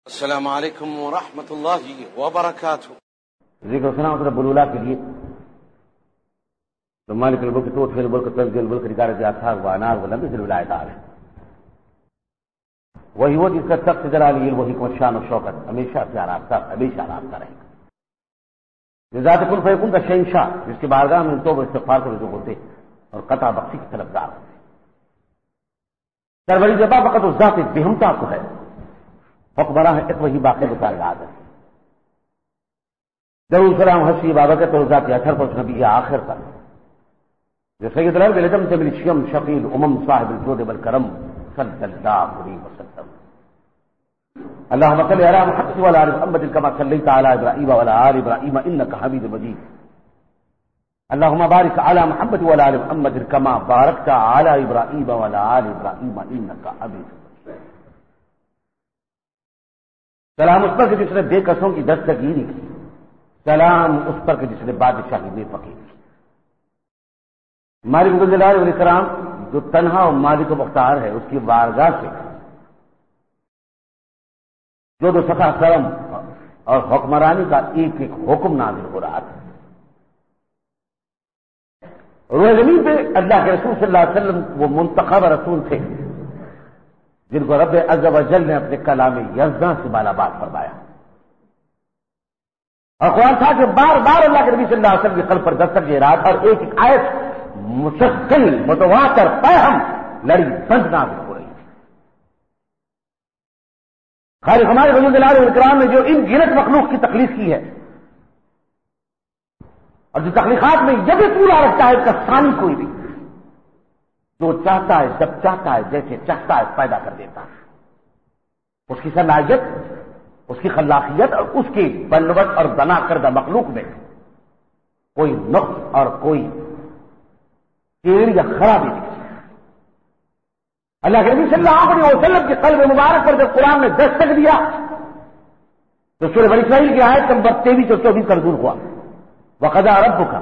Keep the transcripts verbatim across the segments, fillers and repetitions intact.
السلام علیکم ورحمۃ اللہ وبرکاتہ. ذکر سنا رب الولا کے لیے تو مالک الملک توفی الملک تنزل الملک رجال الاصحاب وانار ولم يزل الولایت علیہ. وہی وہ جس کا سخت جلالی وہی کو شان و شوکت ہمیشہ سے آراستہ ہمیشہ آراستہ رہے گا. ذات کن فیکون کا شہنشاہ جس کی بارگاہ میں توبہ استغفار کو رجوع ہوتے اور قطع بخشی کے طلبگار ہوتے. سربری جبا فقط اس ذات بہمتا کو ہے حکمراں ہے ایک وہی باقی بکار یاد ہے. ضرور سلام حسی بابکت اور ذات اثر پر نبی آخر پر جو سید العرب العجم سے ملشیم شفیل امم صاحب الجود والکرم صلی اللہ علیہ وسلم. اللهم صل على محمد وعلى ال محمد كما صليت على ابراهيم وعلى ال ابراهيم انك حميد مجيد. اللهم بارك على محمد وعلى ال محمد كما باركت على ابراهيم وعلى ال ابراهيم انك حميد مجيد. سلام اس پر کہ جس نے بے کسوں کی دستگیری کی، سلام اس پر کہ جس نے بادشاہی میں فقیر کی. مالک الجلال والاکرام جو تنہا اور مالک و مختار ہے اس کی بارگاہ سے جو دو سخا کرم اور حکمرانی کا ایک ایک حکم نازل ہو رہا تھا. روح زمین پہ اللہ کے رسول صلی اللہ علیہ وسلم وہ منتخب رسول تھے جن کو رب عز و جل نے اپنے کلام یزداں سے بالا بات فرمایا. اور قرآن تھا کہ بار بار اللہ کے نبی صلی اللہ علیہ وسلم کے قلب پر دستک دے رہا تھا اور ایک ایک آیت مسلسل متواتر پیغام لڑی بند نازل ہو رہی تھی. خالق ہمارے وجود العال والاکرام نے جو ان گنت مخلوق کی تخلیق کی ہے اور جو تخلیقات میں یہ بھی پورا رکھتا ہے اس کا ثانی کوئی نہیں. جو چاہتا ہے جب چاہتا ہے جیسے چاہتا ہے پیدا کر دیتا ہے. اس کی صلاحیت اس کی خلاقیت اور اس کی بنوٹ اور بنا کردہ مخلوق میں کوئی نقص اور کوئی کیڑ یا خرابی نہیں. اللہ کے نبی صلی اللہ علیہ وسلم کے قلب مبارک پر جب قرآن نے دستک دیا تو سورہ بنی اسرائیل کی آیت نمبر تیئیس اور چوبیس کا نزول ہوا. وقضى ربك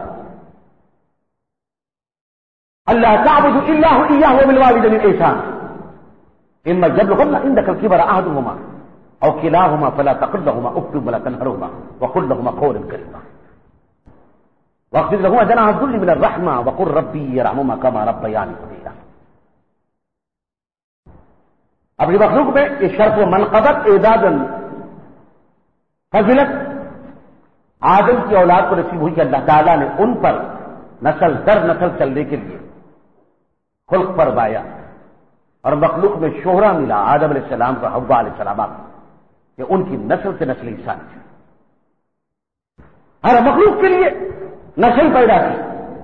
الا تعبدوا الا اياه وبالوالدين احسانا اما يبلغن عندك الكبر احدهما او كلاهما فلا تقل لهما اف ولا تنهرهما وقل لهما قولا كريما واخفض لهما جناح الذل من الرحمه وقل ربي يرحمهما كما ربياني صغيرا. اپنی مخلوق میں اس شرف و منقبت اعداد فضیلت آدم کی اولاد کو نصیب ہوئی کہ اللہ تعالیٰ نے ان پر نسل در نسل چلنے کے لیے خلق پر بایا اور مخلوق میں شہرہ ملا آدم علیہ السلام کو حوا علیہ السلام کہ ان کی نسل سے نسل انسانی تھی. ہر مخلوق کے لیے نسل پیدا کی.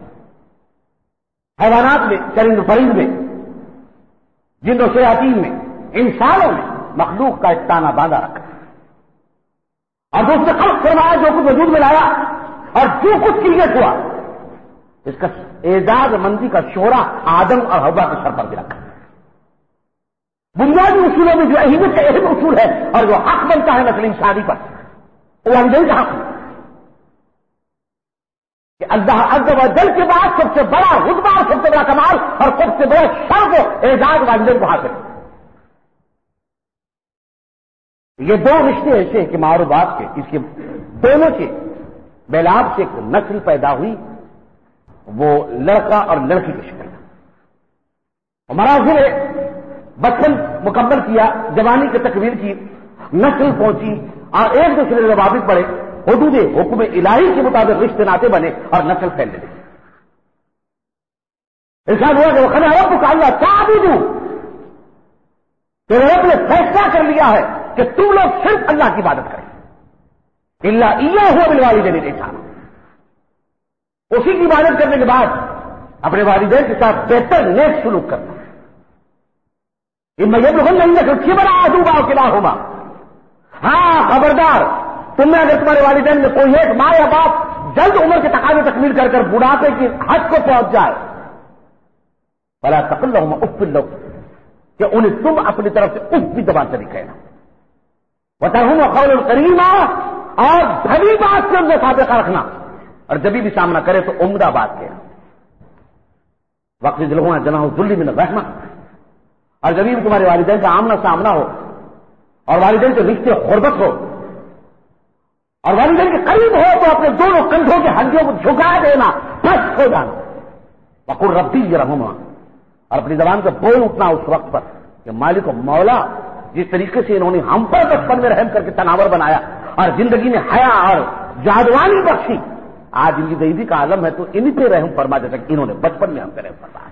حیوانات میں چرند پرند میں جن و شیاطین میں انسانوں میں مخلوق کا ایک تانا باندھا رکھا اور جو اس نے خلق فرمایا جو کچھ وجود میں لایا اور جو کچھ کریٹ ہوا اس کا اعزاز مندی کا شہرہ آدم اور حوا کے سر پر بھی رکھا. بنیادی اصولوں میں جو اہمیت کا اہم اصول ہے اور جو حق بنتا ہے نسل انسانی پر وہ والدین کا حق ہے کہ اللہ عز و جل کے بعد سب سے بڑا رتبہ اور سب سے بڑا کمال اور سب سے بڑا شرف و اعزاز والدین کو حاصل ہے. یہ دو رشتے ایسے ہیں کہ ماں اور باپ کے اس کے دونوں کے میلاب سے ایک نسل پیدا ہوئی وہ لڑکا اور لڑکی کی شکل میں. مراحل بچپن مکمل کیا جوانی کی تکمیل کی نسل پہنچی اور ایک دوسرے سے روابط پڑے حدود حکم الہی کے مطابق رشتے ناطے بنے اور نسل پھیلنے لگی. ارشاد ہوا کہ وہ خدا رب کا اللہ تعبدوا کہ رب نے فیصلہ کر لیا ہے کہ تم لوگ صرف اللہ کی عبادت کریں. الا ایاہ وبالوالدین احسانا اسی کی عبادت کرنے کے بعد اپنے والدین کے ساتھ بہتر نیک سلوک کرنا. اما یبلغن عندک الکبر احدهما او کلاهما ہاں خبردار تم میں اگر تمہارے والدین میں کوئی ایک ماں یا باپ جلد عمر کے تقاضے تکمیل کر کر بڑھاپے کی حد کو پہنچ جائے فلا تقل لهما اف لهم کہ انہیں تم اپنی طرف سے اف بھی زبان سے نہیں کہنا. وترهما قولا کریما اور بھلی بات سے ان میں سابقہ رکھنا اور جبھی بھی سامنا کرے تو عمدہ بات کہنا. واخفض لهما جناح الذل من الرحمہ اور جبھی بھی تمہارے والدین کا آمنا سامنا ہو اور والدین کے رشتے قربت ہو اور والدین کے قریب ہو تو اپنے دونوں کندھوں کی ہڈیوں کو جھکا دینا، پست ہو جانا، وقل ربی یرحمہما، اور اپنی زبان سے بول اٹھنا اس وقت پر کہ مالک و مولا، جس طریقے سے انہوں نے ہم پر بچپن میں رحم کر کے تناور بنایا اور زندگی میں حیا اور جادوانی بخشی، آج ان کی ضعیفی کا عالم ہے تو انہی پہ رحم فرما دے تک انہوں نے بچپن میں ہم پہ رحم فرمایا۔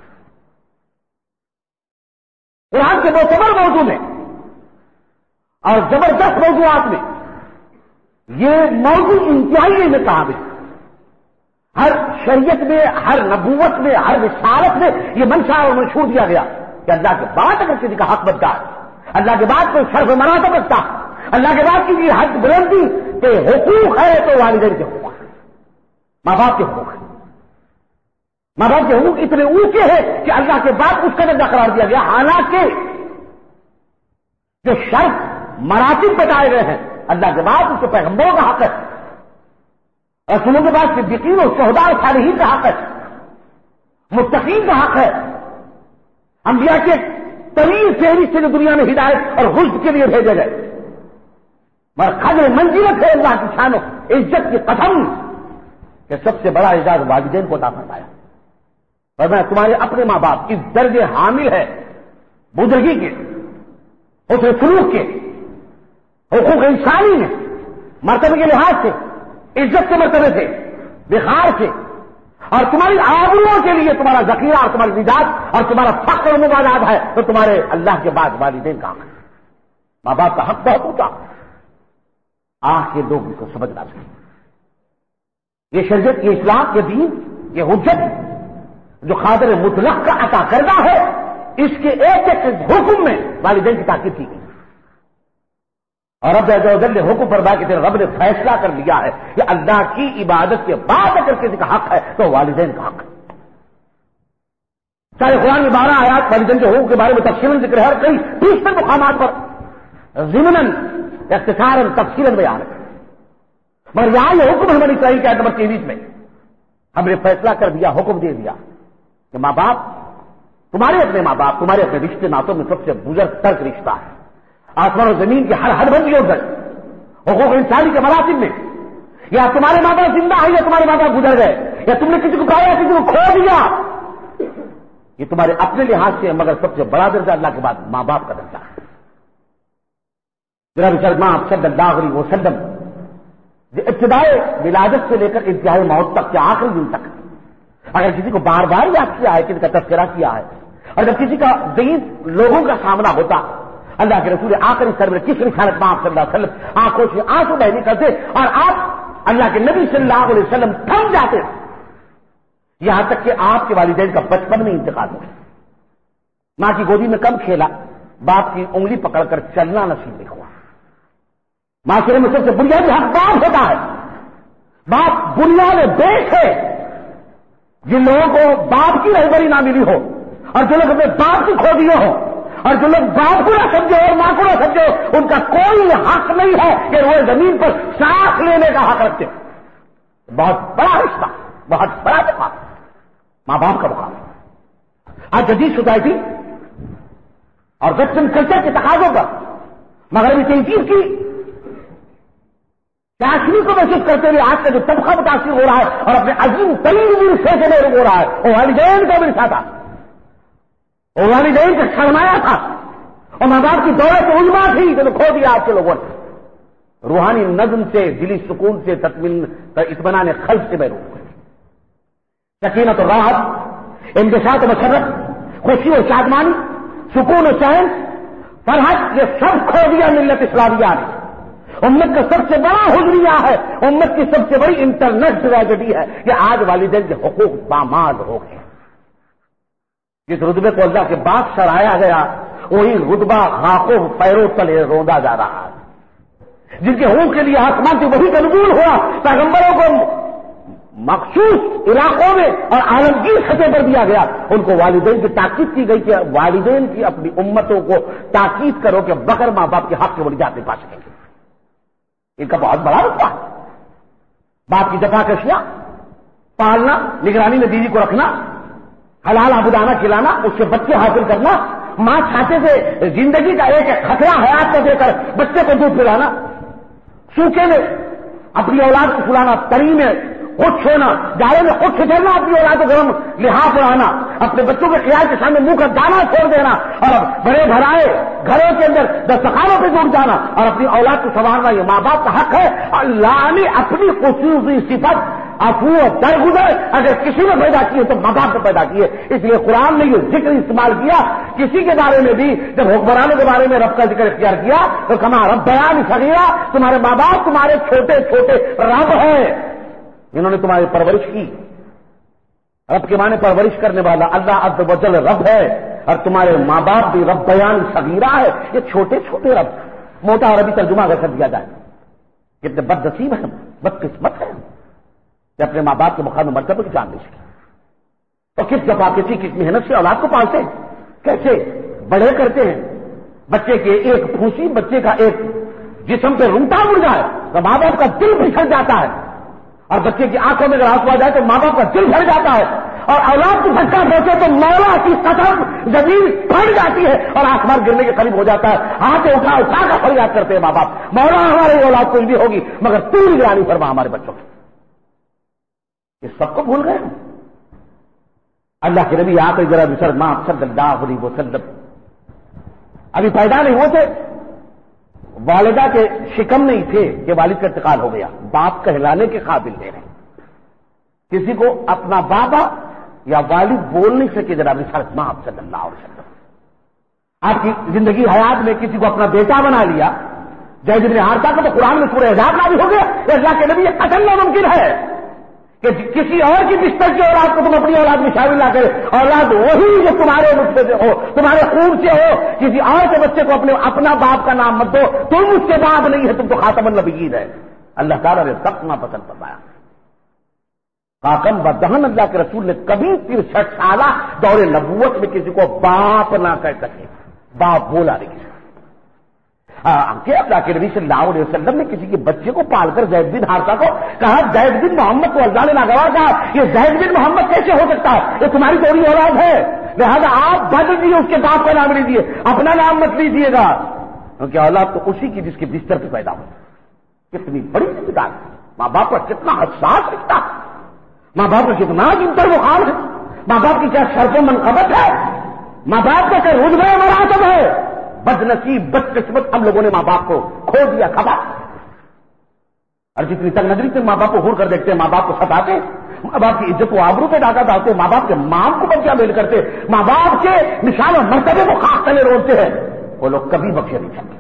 قرآن کے معتبر موضوع میں اور زبردست موضوعات میں یہ موضوع انتہائی میں قابل، ہر شریعت میں، ہر نبوت میں، ہر رسالت میں یہ منشا اور منشور دیا گیا کہ اللہ کے بعد اگر کسی کا حق بنتا ہے، اللہ کے بعد کوئی شرف مراتب رکھتا ہے، اللہ کے بعد کسی حد بلندی کے حقوق ہے تو والدین کے حقوق ہیں، ماں باپ کے حقوق ہیں۔ ماں باپ کے حقوق اتنے اونچے ہیں کہ اللہ کے بعد اس کا درجہ قرار دیا گیا، حالانکہ جو شرف مراتب بتائے گئے ہیں اللہ کے بعد اس کے پیغمبروں کا حق ہے، رسولوں کے بعد صدیقین اور شہداء اور صالحین کا حق ہے، متقین کا حق ہے، انبیاء کے طویل فہرست سے جو دنیا میں ہدایت اور رشد کے لیے بھیجے گئے، مگر قدر منزلت ہے اللہ کی شان و عزت کی قسم کہ سب سے بڑا اعزاز والدین کو عطا فرمایا۔ اور میں تمہارے اپنے ماں باپ اس درجے حامل ہے بزرگی کے، حسن سلوک کے، حقوق انسانی میں، مرتبے کے لحاظ سے، عزت کے مرتبے سے، بخار سے، اور تمہاری آبروؤں کے لیے تمہارا ذخیرہ اور تمہاری نجات اور تمہارا فخر و مبادات ہے تو تمہارے اللہ کے بعد والدین کا حق ہے۔ ماں باپ کا حق بہت اونچا، آج کے لوگ اس کو سمجھنا چاہیے۔ یہ شریعت، یہ اسلام، یہ دین، یہ حجت جو قادر مطلق کا عطا کردہ ہے، اس کے ایک ایک حکم میں والدین کی تاکید کی گئی، اور رب عز و جل نے حکم فرمایا کہ تیرے رب نے فیصلہ کر لیا ہے کہ اللہ کی عبادت کے بعد اگر کسی کا حق ہے تو والدین کا حق ہے۔ چاہے قرآن میں بارہ آیات والدین کے حقوق کے بارے میں تفصیلاً ذکر ہے، اور کئی تیسرے مقامات پر ضمناً اختصاراً تفصیلاً بیان ہے، مگر یہاں یہ حکم ہماری چاہیے کہ آیت نمبر تیئیس میں ہم نے فیصلہ کر دیا، حکم دے دیا کہ ماں باپ، تمہارے اپنے ماں باپ تمہارے اپنے رشتے ناتوں میں سب سے بزرگ ترک رشتہ ہے، آسمان و زمین کی ہر ہر بندیوں تک حقوق انسانی کے مراتب میں، یا تمہارے ماں باپ زندہ ہے یا تمہارے ماں باپ گزر گئے، یا تم نے کسی کو پایا کسی کو کھو دیا، یہ تمہارے اپنے لحاظ سے، مگر سب سے بڑا درجہ اللہ کے بعد ماں باپ کا درجہ ہے۔ جناب سلمان صلی اللہ علیہ وسلم ابتدائے ولادت سے لے کر انتہائی موت تک کے آخری دن تک اگر کسی کو بار بار یاد کیا ہے، کسی کا تذکرہ کیا ہے، اور جب کسی کا ضعیف لوگوں کا سامنا ہوتا، اللہ کے رسول آخری سرور کس رسالت میں آپ صلی اللہ علیہ وسلم آنکھوں سے آنسو بہنے کرتے اور آپ اللہ کے نبی صلی اللہ علیہ وسلم تھم جاتے، یہاں تک کہ آپ کے والدین کا بچپن میں انتقال ہو گیا، ماں کی گودی میں کم کھیلا، باپ کی انگلی پکڑ کر چلنا نصیب نہیں ہوا۔ معاشرے میں سب سے بنیادی حق باپ ہوتا ہے، باپ بنیاد بیش ہے۔ جن لوگوں کو باپ کی رہبری نہ ملی ہو اور جو لوگ اپنے باپ کی کھو دیے ہو اور جو لوگ باپ کو نہ سمجھے اور ماں کو نہ سمجھے، ان کا کوئی حق نہیں ہے کہ وہ زمین پر سانس لینے کا حق رکھتے۔ بہت بڑا رشتہ، بہت بڑا مقام، ماں باپ کا مقام۔ آج جدید سوسائٹی اور ویسٹرن کلچر کے تقاضوں پر مغربی تہذیب کی چاشنی کو محسوس کرتے ہوئے آج کا جو طبقہ متاثر ہو رہا ہے اور اپنے عظیم ترین ورثے سے محروم ہو رہا ہے، وہ والدین کا ورثہ تھا، وہ والدین کا سرمایہ تھا، اور ماں باپ کی دولت عظمیٰ تھی جو کھو دیا آپ کے لوگوں نے، روحانی نظم سے، دلی سکون سے، تطمین اطمینان قلب سے محروم ہوئے۔ سکینت و راحت، انبساط و مسرت، خوشی و شادمانی، سکون و چین، فرحت، یہ سب کھو دیا ملت اسلامیہ نے۔ امت کا سب سے بڑا حجریہ ہے، امت کی سب سے بڑی انٹرنیٹ ٹریجڈی ہے کہ آج والدین کے حقوق پامال ہو گئے۔ جس رتبے کو اللہ کے بعد سرایا گیا وہی رتبہ خاکوں پیروں تلے روندا جا رہا ہے۔ جن کے حقوق کے لیے آسمان سے وہی قبول ہوا، پیغمبروں کو مخصوص علاقوں میں اور عالمگیر سطح پر دیا گیا، ان کو والدین کی تاکید کی گئی کہ والدین کی اپنی امتوں کو تاکید کرو کہ بغیر ماں باپ کے حق کے وہ نجات نہیں پا سکیں گے۔ ان کا بہت بڑا رتبہ ہے۔ باپ کی جفا کشیاں، پالنا، نگرانی میں بیوی کو رکھنا، حلال عبودانہ کھلانا، اس سے بچے حاصل کرنا، ماں چھاتے سے زندگی کا ایک خطرہ حیات کو دے کر بچے کو دودھ پلانا، سوکھے میں اپنی اولاد کو سلانا، تری میں خود چھونا، جالے میں خود چھچرنا، اپنی اولاد کو گرم لحاظ اڑانا، اپنے بچوں کے خیال کے سامنے منہ کا دانا چھوڑ دینا، اور بڑے بھرائے گھروں کے اندر دستخانوں پہ ڈوب جانا اور اپنی اولاد کو سنوارنا، یہ ماں باپ کا حق ہے۔ اللہ نے اپنی خصوصی صفت عفو درگزر اگر کسی نے پیدا کی ہے تو ماں باپ نے پیدا کی ہے۔ اس لیے قرآن نے یہ ذکر استعمال کیا کسی کے بارے میں بھی، جب حکمرانوں کے بارے میں رب کا ذکر اختیار کیا تو کما رب بیان صغیرہ، تمہارے ماں باپ تمہارے چھوٹے چھوٹے رب ہیں، انہوں نے تمہاری پرورش کی۔ رب کے معنی پرورش کرنے والا اللہ عز و جل رب ہے، اور تمہارے ماں باپ بھی رب بیان صغیرہ ہے، یہ چھوٹے چھوٹے رب۔ موٹا عربی ترجمہ اگر کر دیا جائے کتنے بد نصیب ہیں، بد قسمت ہے کہ اپنے ماں باپ کے مقام مرتبہ کی جان دے سکے۔ تو کس دفعہ کسی کی محنت سے اولاد کو پالتے ہیں، کیسے بڑے کرتے ہیں، بچے کے ایک پھوسی بچے کا ایک جسم پہ رونگٹا اڑ جائے تو ماں باپ کا دل بھسک جاتا ہے، اور بچے کی آنکھوں میں اگر آنسو آ جائے تو ماں باپ کا دل بھر جاتا ہے، اور اولاد کو دھکا دیتے تو مولا کی قسم زمین پھٹ جاتی ہے اور آسمان گرنے کے قریب ہو جاتا ہے۔ ہاتھ اٹھا اٹھا کر فریاد کرتے ہیں ماں باپ، مولا ہماری اولاد کچھ بھی ہوگی مگر تو نگرانی فرما ہمارے بچوں کی۔ یہ سب کو بھول گئے۔ اللہ کے نبی آخری ذرا مسلمان صلی اللہ علیہ وسلم ابھی پیدا نہیں ہوتے، والدہ کے شکم نہیں تھے کہ والد کا انتقال ہو گیا، باپ کہلانے کے قابل نہیں رہے، کسی کو اپنا بابا یا والد بول نہیں سکے جناب مسلمان صلی اللہ علیہ وسلم۔ آپ کی زندگی حیات میں کسی کو اپنا بیٹا بنا لیا، زید بن حارثہ کو تو قرآن میں سورہ احزاب نازل ہو گیا، اللہ کے نبی یہ قتل ناممکن ہے کہ کسی اور کی بستر کی اولاد کو تم اپنی اولاد میں شامل نہ کرے، اولاد وہی جو تمہارے نطفے سے ہو، تمہارے خون سے ہو، کسی اور کے بچے کو اپنے اپنا باپ کا نام مت دو، تم اس کے باپ نہیں ہے، تم تو خاتم النبیین ہے۔ اللہ تعالیٰ نے سخت ناپسند فرمایا۔ خاکم و دہن اللہ کے رسول نے کبھی ترسٹھ سالہ دور نبوت میں کسی کو باپ نہ کہہ سکے، باپ بولا نہیں کسی کہ اللہ کے نبی صلی اللہ علیہ وسلم نے کسی کے بچے کو پال کر زید بن حارثہ کو کہا زید بن محمد کو اللہ نے ناگوار کہا، یہ زید بن محمد کیسے ہو سکتا ہے، یہ تمہاری تھوڑی اولاد ہے، لہذا آپ بدل دیجیے، اس کے باپ کا نام لیجیے، اپنا نام مت لیجیے گا، کیونکہ اولاد تو اسی کی جس کے بستر پہ پیدا ہو۔ کتنی بڑی ذمہ داری، ماں باپ کا کتنا حساس رشتہ، ماں باپ کا کتنا جنتر بخار ہے، ماں باپ کی کیا شرف و منقبت ہے، ماں باپ کا کیا رتبہ مراتب ہے۔ بد نصیب بد قسمت ہم لوگوں نے ماں باپ کو کھو دیا کھبا، اور جتنی تک نظری سے ماں باپ کو گھور کر دیکھتے ہیں، ماں باپ کو ستاتے، ماں باپ کی عزت و آبرو پہ ڈاکہ ڈالتے، ماں باپ کے مام کو بچہ میل کرتے، ماں باپ کے نشان و مرتبے کو خاک تلے روڑتے ہیں، وہ لوگ کبھی بخشے نہیں سکتے۔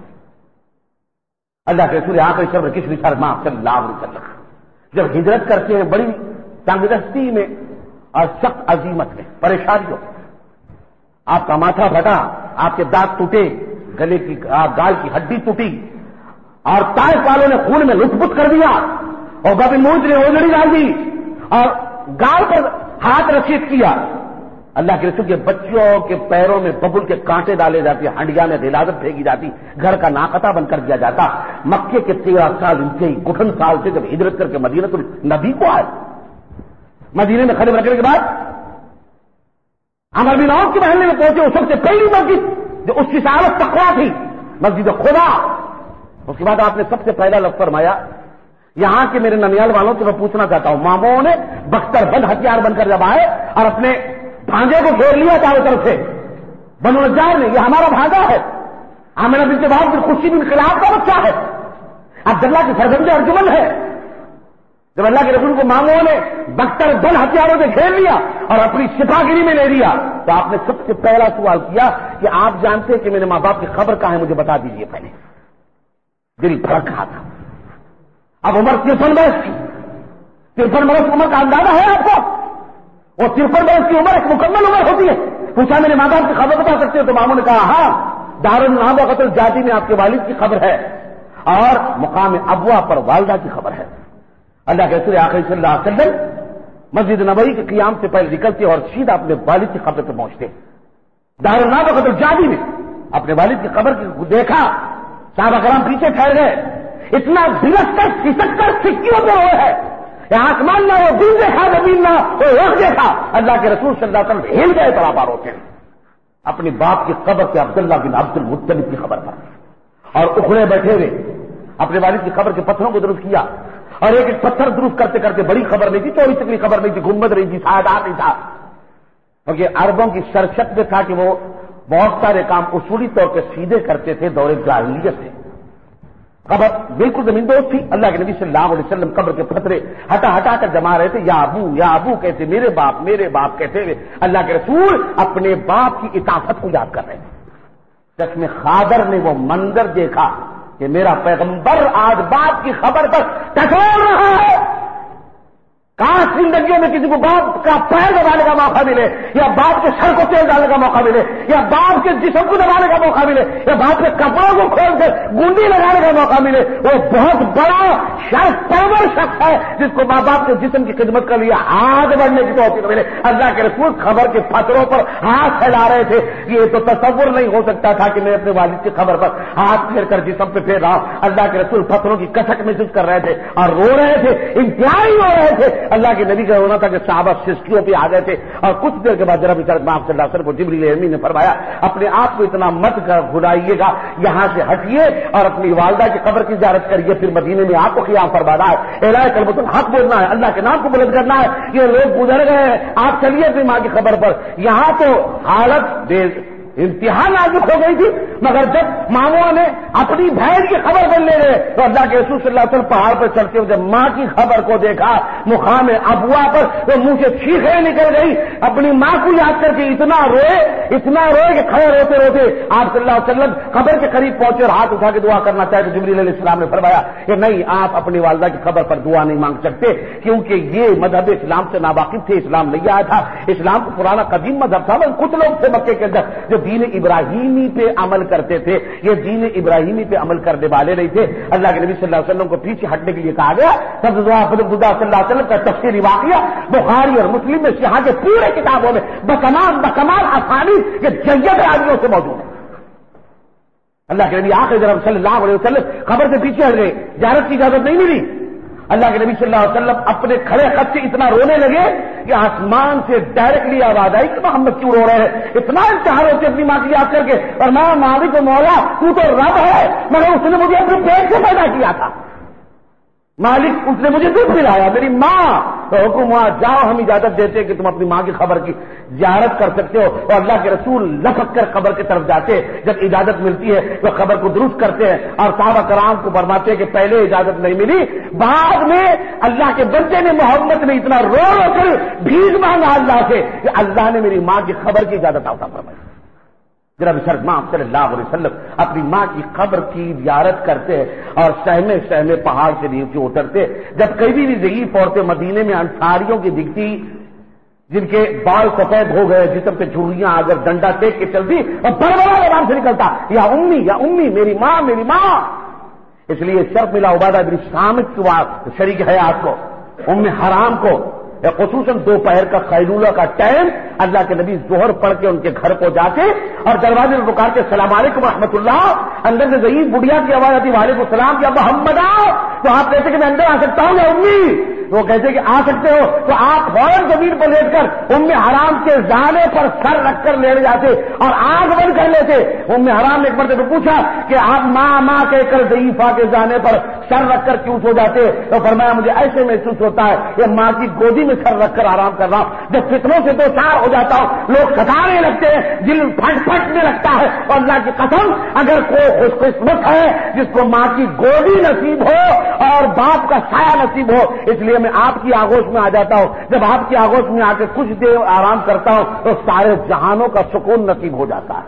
اللہ کے رسول آخری شب کس بھی صلی اللہ علیہ وسلم جب ہجرت کرتے ہیں بڑی تنگ دستی میں اور سخت عزیمت میں، پریشانیوں، آپ کا ماتھا پھٹا، آپ کے دانت ٹوٹے، گلے کی گال کی ہڈی ٹوٹی، اور طائف والوں نے خون میں لطف پت کر دیا، اور بابی موج نے اوجڑی ڈال دی اور گال پر ہاتھ رسید کیا۔ اللہ کے رسول کے بچوں کے پیروں میں ببل کے کانٹے ڈالے جاتے، ہنڈیا میں غلاظت پھینکی جاتی، گھر کا ناقطہ بند کر دیا جاتا۔ مکے کے تیرہ سال انتہائی گٹھن سال سے جب ہجرت کر کے مدینہ تو نبی کو آئے، مدینے میں قدم رکھنے کے بعد عمر بن عوف کے محلے میں پہنچے، اس وقت سے پہلی مسجد جو اس کی سعادت تقویٰ تھی، مسجد خدا۔ اس کے بعد آپ نے سب سے پہلا لفظ فرمایا، یہاں کے میرے ننیال والوں سے میں پوچھنا چاہتا ہوں، ماموں نے بختر بند ہتھیار بن کر جب آئے اور اپنے بھانجے کو گھیر لیا چاروں طرف سے، بنو نجار نے، یہ ہمارا بھانجا ہے، آمنہ بنت وہب بن خوشی بن خلاف کا بچہ ہے، عبداللہ کی فرزند ارجمن ہے۔ جب اللہ کے رسول کو ماموں نے بختر بند ہتھیاروں سے گھیر لیا اور اپنی سپاہ گیری میں لے لیا، تو آپ نے سب سے پہلا سوال کیا کہ آپ جانتے ہیں کہ میرے ماں باپ کی خبر کہاں ہے، مجھے بتا دیجیے پہلے۔ دل بھڑک رہا تھا۔ اب عمر ترپن برس کی، ترپن برس عمر کا اندازہ ہے آپ کو؟ اور ترپن برس کی عمر ایک مکمل عمر ہوتی ہے۔ پوچھا میرے ماں باپ کی خبر بتا سکتے ہو؟ تو ماموں نے کہا ہاں، دارالنعام و قتل جاتی میں آپ کے والد کی خبر ہے، اور مقام ابوا پر والدہ کی خبر ہے۔ اللہ کے رسول آخری صلی اللہ علیہ وسلم مسجد نبوی کے قیام سے پہلے نکلتے اور سیدھا اپنے والد کی قبر پہ پہنچتے۔ دارالنعام و قتل جاتی میں اپنے والد کی قبر کو دیکھا، صحابہ کرام پیچھے ٹھہر گئے، اتنا بلس کر کھسک کر سکیوں پہ ہوئے ہے، آسمان نہ ہو، دل دیکھا، زمین نہ ہو، وقت دیکھا، اللہ کے رسول صلی اللہ علیہ وسلم ہل گئے برابر ہوتے ہیں۔ اپنی باپ کی قبر پہ عبداللہ بن عبد المطلب کی خبر پر، اور اکھڑے بیٹھے ہوئے اپنے والد کی قبر کے پتھروں کو درست کیا، اور ایک ایک پتھر درست کرتے کرتے، بڑی خبر نہیں تھی، چوڑی چکلی خبر نہیں تھی، گنبد نہیں تھی، سایہدار نہیں تھا، کیونکہ عربوں کی شرشت میں تھا کہ وہ بہت سارے کام اصولی طور پہ سیدھے کرتے تھے دور جاہلیت سے۔ قبر بالکل زمین دوست تھی، اللہ کے نبی صلی اللہ علیہ وسلم قبر کے پتھرے ہٹا ہٹا کر جما رہے تھے، یا ابو یا ابو کہتے، میرے باپ میرے باپ کہتے ہوئے اللہ کے رسول اپنے باپ کی اطاعت کو یاد کر رہے تھے۔ چشم خاضر نے وہ منظر دیکھا کہ میرا پیغمبر آج باپ کی خبر پر ٹٹول رہا ہے، کاش زندگیوں میں کسی کو باپ کا پیر دبانے کا موقع ملے، یا باپ کے سر کو تیل ڈالنے کا موقع ملے، یا باپ کے جسم کو دبانے کا موقع ملے، یا باپ کے کپڑوں کو کھول کر گنڈی لگانے کا موقع ملے۔ وہ بہت بڑا شرف پرور شخص ہے جس کو ماں باپ کے جسم کی خدمت کے لیے ہاتھ بڑھنے کی توفیق ملے۔ اللہ کے رسول خبر کے پتھروں پر ہاتھ پھیلا رہے تھے، یہ تو تصور نہیں ہو سکتا تھا کہ میں اپنے والد کی خبر پر ہاتھ پھیر کر جسم پہ پھیر رہا ہوں۔ اللہ کے رسول پتھروں کی کسک محسوس کر رہے تھے اور رو رہے تھے، انتہائی رو رہے تھے۔ اللہ کے نبی کا رونا تھا کہ صحابہ سسکیوں پہ آ گئے تھے، اور کچھ دیر کے بعد جناب صلی اللہ علیہ وسلم کو جبریل امین نے فرمایا اپنے آپ کو اتنا مت گھڑائیے گا، یہاں سے ہٹیے اور اپنی والدہ کی قبر کی زیارت کریے، پھر مدینے میں آپ کو قیام فرمانا ہے، اعلان کلمۃ الحق بولنا ہے، اللہ کے نام کو بلند کرنا ہے۔ یہ لوگ گزر گئے ہیں، آپ چلیے اپنی ماں کی خبر پر۔ یہاں تو حالت بے انتہا نازک ہو گئی تھی، مگر جب ماموں نے اپنی بہن کی خبر بن لے گئے تو اللہ کے رسول صلی اللہ علیہ وسلم پہاڑ پر چڑھتے ہوئے جب ماں کی خبر کو دیکھا مقام ابوا پر تو منہ سے چیخیں نکل گئی، اپنی ماں کو یاد کر کے اتنا روئے اتنا روئے کہ کھڑے روتے روتے آپ صلی اللہ علیہ وسلم قبر کے قریب پہنچے اور ہاتھ اٹھا کے دعا کرنا چاہے تو جبریل علیہ السلام نے فرمایا کہ نہیں، آپ اپنی والدہ کی خبر پر دعا نہیں مانگ سکتے، کیونکہ یہ مذہب اسلام سے ناواقف تھے، اسلام نہیں آیا تھا، اسلام کو پرانا قدیم مذہب تھا۔ کچھ لوگ تھے مکے کے اندر جو دین ابراہیم پہ عمل کرتے تھے، یہ دین ابراہیمی پہ عمل کرنے والے نہیں تھے۔ اللہ کے نبی صلی اللہ علیہ وسلم کو پیچھے ہٹنے کے لیے کہا گیا۔ تب صلی اللہ علیہ وسلم کا تفصیلی واقعہ بخاری اور مسلم میں یہاں کے پورے کتابوں میں بکمال بکمال آسانی کے جید آدمیوں سے موجود ہے۔ اللہ کے نبی آخر جناب صلی اللہ علیہ وسلم خبر سے پیچھے ہٹ گئے، زیارت کی اجازت نہیں ملی۔ اللہ کے نبی صلی اللہ علیہ وسلم اپنے کھڑے خط سے اتنا رونے لگے کہ آسمان سے ڈائریکٹلی آواز آئی کہ محمد کیوں رو رہے ہیں، اتنا انتہار ہوتے اپنی ماں کی یاد کر کے، اور میں مالک و مولا تو تو رب ہے، مگر اس نے مجھے اپنے پیٹ سے پیدا کیا تھا، مالک اس نے مجھے دودھ پلایا، میری ماں تو حکم ہوا جاؤ، ہم اجازت دیتے ہیں کہ تم اپنی ماں کی خبر کی زیارت کر سکتے ہو۔ اور اللہ کے رسول لپک کر قبر کی طرف جاتے، جب اجازت ملتی ہے تو خبر کو درست کرتے ہیں، اور صحابہ کرام کو فرماتے ہیں کہ پہلے اجازت نہیں ملی، بعد میں اللہ کے بندے نے محمد نے اتنا رو رو کر بھیک مانگا اللہ سے کہ اللہ نے میری ماں کی خبر کی اجازت عطا فرمائی۔ جناب سرما صلی اللہ علیہ وسلم اپنی ماں کی قبر کی زیارت کرتے اور سہمے سہمے پہاڑ سے نیچے اترتے، جب کبھی بھی ضعیف عورتیں مدینے میں انصاریوں کی دکھتی جن کے بال سفید ہو گئے، جسم پہ جھریاں اگر ڈنڈا ٹیک کے چلتی اور بڑا بڑا زبان سے نکلتا یا امی یا امی میری ماں میری ماں، اس لیے شرف ملا عبادہ بن صامت کے بعد شریک حیات کو، ام حرام کو، خصوصاً دوپہر کا خیلولہ کا ٹائم اللہ کے نبی ظہر پڑھ کے ان کے گھر کو جاتے اور دروازے میں پکار کے السلام علیکم رحمۃ اللہ، اندر سے ضعیف بڑھیا کی آواز آتی وعلیکم السلام یا محمد آؤ، تو آپ کہتے کہ میں اندر آ سکتا ہوں یا امی، وہ کہتے کہ آ سکتے ہو، تو آپ فوراً زمین پر لیٹ کر ام حرام کے زانے پر سر رکھ کر لیٹ جاتے اور آنکھ بند کر لیتے۔ ام حرام نے ایک مرتبہ پوچھا کہ آپ ماں ماں کہہ کر ضعیفہ کے زانے پر سر رکھ کر کیوں سو جاتے؟ تو فرمایا مجھے ایسے محسوس ہوتا ہے کہ ماں کی گودی میں سر رکھ کر آرام کر رہا ہوں، جب فتنوں سے دو چار ہو جاتا ہوں لوگ ستانے لگتے ہیں، دل پھٹ پھٹنے لگتا ہے، اور اللہ کی قسم اگر کوئی خوش قسمت ہے جس کو ماں کی گودی نصیب ہو اور باپ کا سایہ نصیب ہو، اس لیے میں آپ کی آغوش میں آ جاتا ہوں، جب آپ کی آغوش میں آ کے کچھ دیر آرام کرتا ہوں تو سارے جہانوں کا سکون نصیب ہو جاتا ہے۔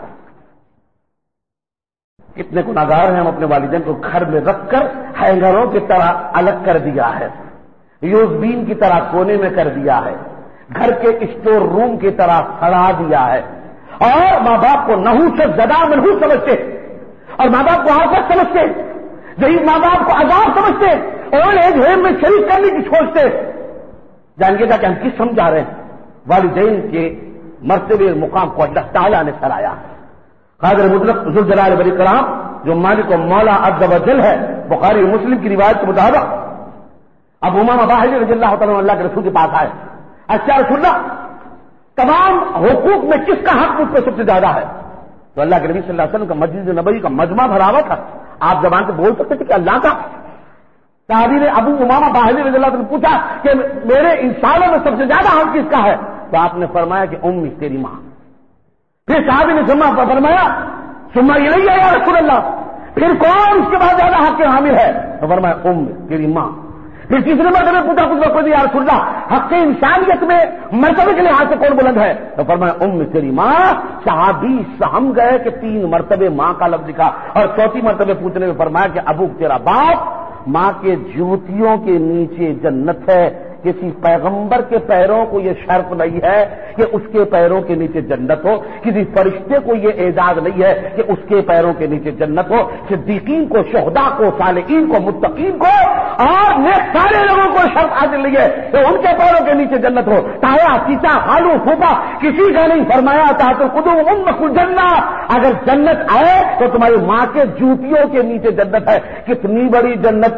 کتنے گناہگار ہیں، ہم اپنے والدین کو گھر میں رکھ کر ہینگروں کی طرح الگ کر دیا ہے، یوزبین کی طرح کونے میں کر دیا ہے، گھر کے اسٹور روم کی طرح سڑا دیا ہے، اور ماں باپ کو نحوست زدہ منحوس سمجھتے اور ماں باپ کو آفت سمجھتے، ضعیف ماں باپ کو عذاب سمجھتے، اور ایج ہوم میں شریک کرنے کی سوچتے۔ جانیے گا کہ ہم کس سمجھا رہے ہیں؟ والدین کے مرتبے مقام کو اللہ تعالیٰ نے سرایا۔ قادر مطلق ذوالجلال والاکرام جو مالک و مولا عز و جل ہے، بخاری و مسلم کی روایت کے مطابق ابو امامہ باہلی رضی اللہ تعالیٰ اللہ کے رسول کے پاس آئے، اچھا رسول اللہ تمام حقوق میں کس کا حق مجھ پہ سب سے زیادہ ہے؟ تو اللہ کے نبی صلی اللہ علیہ وسلم کا مسجد نبوی کا مجمع بھرا ہوا تھا، آپ زبان سے بول سکتے تھے کہ اللہ کا؟ صحابی نے ابو امامہ باہلی رضی اللہ عنہ نے پوچھا کہ میرے انسانوں میں سب سے زیادہ حق کس کا ہے؟ تو آپ نے فرمایا کہ امی، تیری ماں۔ پھر صحابی نے سما فرمایا سما یہ نہیں ہے یا رسول اللہ، پھر کون اس کے بعد زیادہ حق کے حامل ہے؟ تو فرمایا ام، تیری ماں۔ پھر تیسرے مرتبہ پوچھا کچھ وقت یا رسول اللہ حق انسانیت میں مرتبے کے لحاظ سے کون بلند ہے؟ تو فرمایا ام، تیری ماں۔ صحابی سہم گئے کہ تین مرتبے ماں کا لفظ لکھا، اور چوتھی مرتبے پوچھنے میں فرمایا کہ ابو تیرا باپ، ماں کے جوتیوں کے نیچے جنت ہے۔ کسی پیغمبر کے پیروں کو یہ شرف نہیں ہے کہ اس کے پیروں کے نیچے جنت ہو، کسی فرشتے کو یہ اعزاز نہیں ہے کہ اس کے پیروں کے نیچے جنت ہو۔ صدیقین کو، شہداء کو، صالحین کو، متقین کو اور نیک سارے لوگوں کو شرف حاصل نہیں ہے کہ ان کے پیروں کے نیچے جنت ہو۔ تایا، چیچا، خالو، پھوپا کسی کا نہیں فرمایا تھا تو خود ام کو جنت، اگر جنت آئے تو تمہاری ماں کے جوتیوں کے نیچے جنت ہے۔ کتنی بڑی جنت،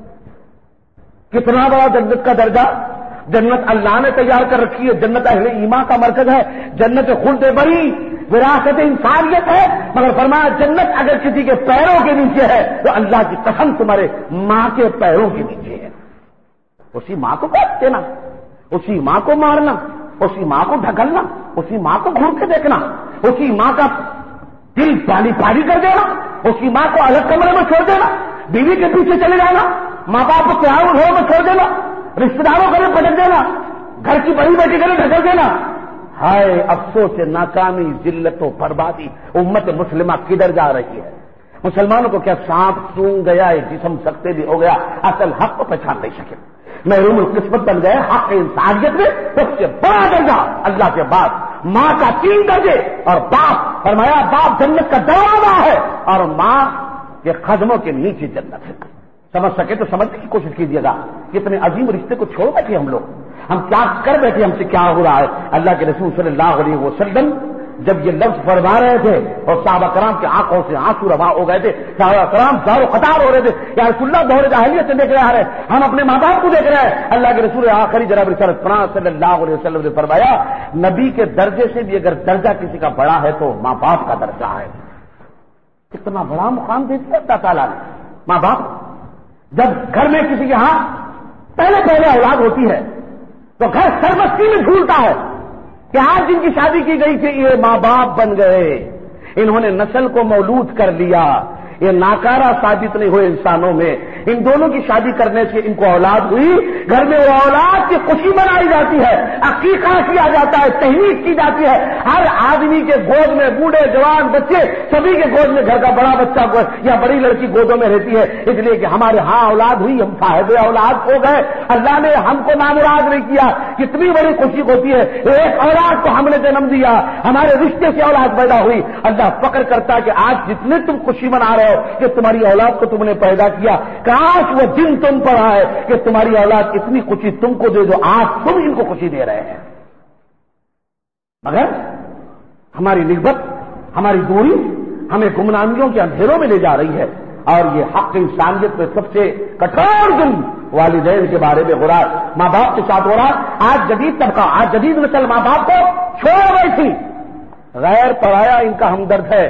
کتنا بڑا جنت کا درجہ! جنت اللہ نے تیار کر رکھی ہے، جنت اہل ایمان کا مرکز ہے، جنت خلد بری وراثت انسانیت ہے، مگر فرمایا جنت اگر کسی کے پیروں کے نیچے ہے تو اللہ کی قسم تمہارے ماں کے پیروں کے نیچے ہے۔ اسی ماں کو کاٹ دینا، اسی ماں کو مارنا، اسی ماں کو ڈھکلنا، اسی ماں کو گھور کے دیکھنا، اسی ماں کا دل پانی پانی کر دینا، اسی ماں کو الگ کمرے میں چھوڑ دینا، بیوی کے پیچھے چلے جانا، ماں باپ کو پیار گھروں میں چھوڑ دینا، رشتے داروں کے لیے پٹک دینا، گھر کی بڑی بیٹی کے لیے ڈھکل دینا۔ ہائے افسوس، ناکامی، ذلت و بربادی، امت مسلمہ کدھر جا رہی ہے؟ مسلمانوں کو کیا سانپ سونگ گیا ہے، جسم سکتے بھی ہو گیا، اصل حق کو پہچان نہیں سکے، محروم القسمت بن گئے۔ حق انسانیت میں سب سے بڑا درجہ اللہ کے بعد ماں کا تین درجے، اور باپ فرمایا باپ جنت کا دروازہ ہے اور ماں کے قدموں کے نیچے جنت ہے۔ سمجھ سکے تو سمجھنے کی کوشش کیجیے گا، کتنے عظیم رشتے کو چھوڑ بیٹھے ہم لوگ، ہم کیا کر بیٹھے، ہم سے کیا ہو رہا ہے۔ اللہ کے رسول صلی اللہ علیہ وسلم جب یہ لفظ فرما رہے تھے اور صحابہ کرام کی آنکھوں سے آنسو روا ہو گئے تھے، صحابہ کرام زار و قطار ہو رہے تھے، یا رسول اللہ دور جاہلیت سے دیکھ رہے آ رہے، ہم اپنے ماں باپ کو دیکھ رہے ہیں۔ اللہ کے رسول آخری جناب رسالت پناہ صلی اللہ علیہ وسلم نے فرمایا نبی کے درجے سے بھی اگر درجہ کسی کا بڑا ہے تو ماں باپ کا درجہ ہے۔ کتنا بڑا مقام دے دیا اللہ تعالیٰ نے ماں باپ۔ جب گھر میں کسی کے ہاں پہلے پہلے اولاد ہوتی ہے تو گھر سرمستی میں جھولتا ہے کہ آج جن کی شادی کی گئی تھی یہ ماں باپ بن گئے، انہوں نے نسل کو مولود کر لیا، یہ ناکارہ ثابت نہیں ہوئے انسانوں میں، ان دونوں کی شادی کرنے سے ان کو اولاد ہوئی، گھر میں وہ اولاد کی خوشی منائی جاتی ہے، عقیقہ کیا جاتا ہے، تہنیت کی جاتی ہے، ہر آدمی کے گود میں بوڑھے جوان بچے سبھی کے گود میں گھر کا بڑا بچہ یا بڑی لڑکی گودوں میں رہتی ہے، اس لیے کہ ہمارے ہاں اولاد ہوئی، ہم صاحب اولاد ہو گئے، اللہ نے ہم کو نامراد نہیں کیا۔ کتنی بڑی خوشی ہوتی ہے، ایک اولاد کو ہم نے جنم دیا، ہمارے رشتے سے اولاد پیدا ہوئی۔ اللہ فخر کرتا ہے کہ آج جتنے تم خوشی منا رہے ہو کہ تمہاری اولاد کو تم نے پیدا کیا، کاش وہ دن تم پر آئے کہ تمہاری اولاد اتنی خوشی تم کو دے جو آج تم ان کو خوشی دے رہے ہیں۔ مگر ہماری نسبت، ہماری دوری ہمیں گمنامیوں کے اندھیروں میں لے جا رہی ہے، اور یہ حق انسانیت میں سب سے کٹھور ظلم والدین کے بارے میں ہو رہا ہے، ماں باپ کے ساتھ ہو رہا ہے۔ آج جدید طبقہ، آج جدید نسل ماں باپ کو چھوڑ گئی تھی، غیر پرایا ان کا ہمدرد ہے،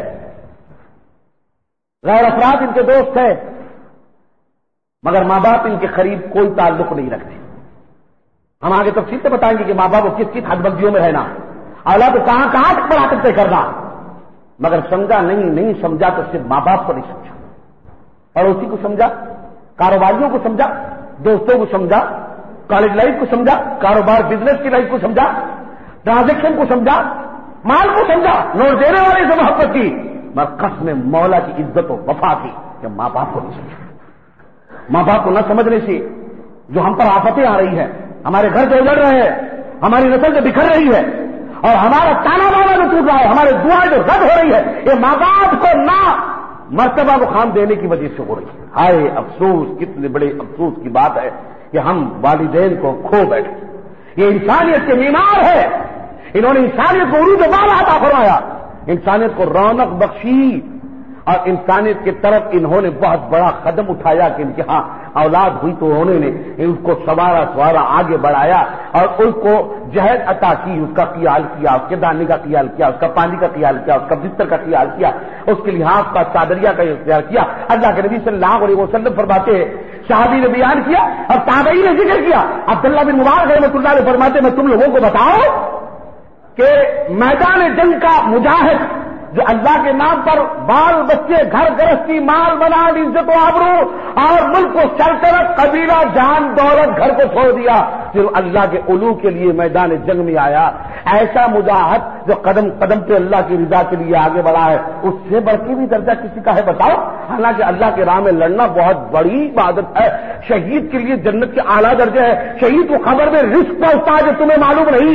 غیر افراد ان کے دوست ہیں، مگر ماں باپ ان کے قریب کوئی تعلق نہیں رکھتے۔ ہم آگے تفصیل سے بتائیں گے کہ ماں باپ کو کس کس حد بندیوں میں رہنا، اولاد کو کہاں کہاں تک بڑا کرتے کرنا، مگر سمجھا نہیں نہیں سمجھا تو صرف ماں باپ کو نہیں سمجھا، پڑوسی کو سمجھا، کاروباریوں کو سمجھا، دوستوں کو سمجھا، کالج لائف کو سمجھا، کاروبار بزنس کی لائف کو سمجھا، ٹرانزیکشن کو سمجھا، مال کو سمجھا، نوٹ دینے والے سے محبت کی، مگر قسم مولا کی عزت و وفا کی کہ ماں باپ کو نہیں سمجھا۔ ماں باپ کو نہ سمجھنے سے جو ہم پر آفتیں آ رہی ہیں، ہمارے گھر جو اجڑ رہے ہیں، ہماری نسل جو بکھر رہی ہے، اور ہمارا تانا بانا جو ٹوٹ رہا ہے، ہمارے دعائیں جو رد ہو رہی ہے، یہ ماں باپ کو نہ مرتبہ مقام دینے کی وجہ سے ہو رہی ہے۔ ہائے افسوس، کتنے بڑے افسوس کی بات ہے کہ ہم والدین کو کھو بیٹھے۔ یہ انسانیت کے بیمار ہے، انہوں نے انسانیت کو عروج و بالا عطا فرمایا، انسانیت کو رونق بخشی، اور انسانیت کی طرف انہوں نے بہت بڑا قدم اٹھایا کہ ان کے ہاں اولاد ہوئی تو انہوں نے ان کو سوارا سوارا آگے بڑھایا اور ان کو جہد عطا کی، اس کا خیال کیا، اس کے دانے کا خیال کیا، اس کا پانی کا خیال کیا، اس کا بستر کا خیال کیا، اس کے لحاظ کا چادریہ کا اختیار کیا۔ اللہ کے نبی صلی اللہ علیہ وسلم فرماتے ہیں، صحابی نے بیان کیا اور تابعی نے ذکر کیا، عبداللہ بن مبارک رحمۃ اللہ علیہ فرماتے میں تم لوگوں کو بتاؤ کہ میدان جنگ کا مجاہد جو اللہ کے نام پر بال بچے گھر گرستی مال مال عزت و آبرو اور ملک و سلطنت قبیلہ جان دولت گھر کو چھوڑ دیا، پھر اللہ کے علو کے لیے میدان جنگ میں آیا، ایسا مجاہد جو قدم قدم پہ اللہ کی رضا کے لیے آگے بڑھا ہے، اس سے بڑھ کے بھی درجہ کسی کا ہے بتاؤ؟ حالانکہ اللہ کے راہ میں لڑنا بہت بڑی عبادت ہے، شہید کے لیے جنت کے اعلیٰ درجے ہے، شہید کو خبر میں رزق پہنچتا ہے جو تمہیں معلوم نہیں،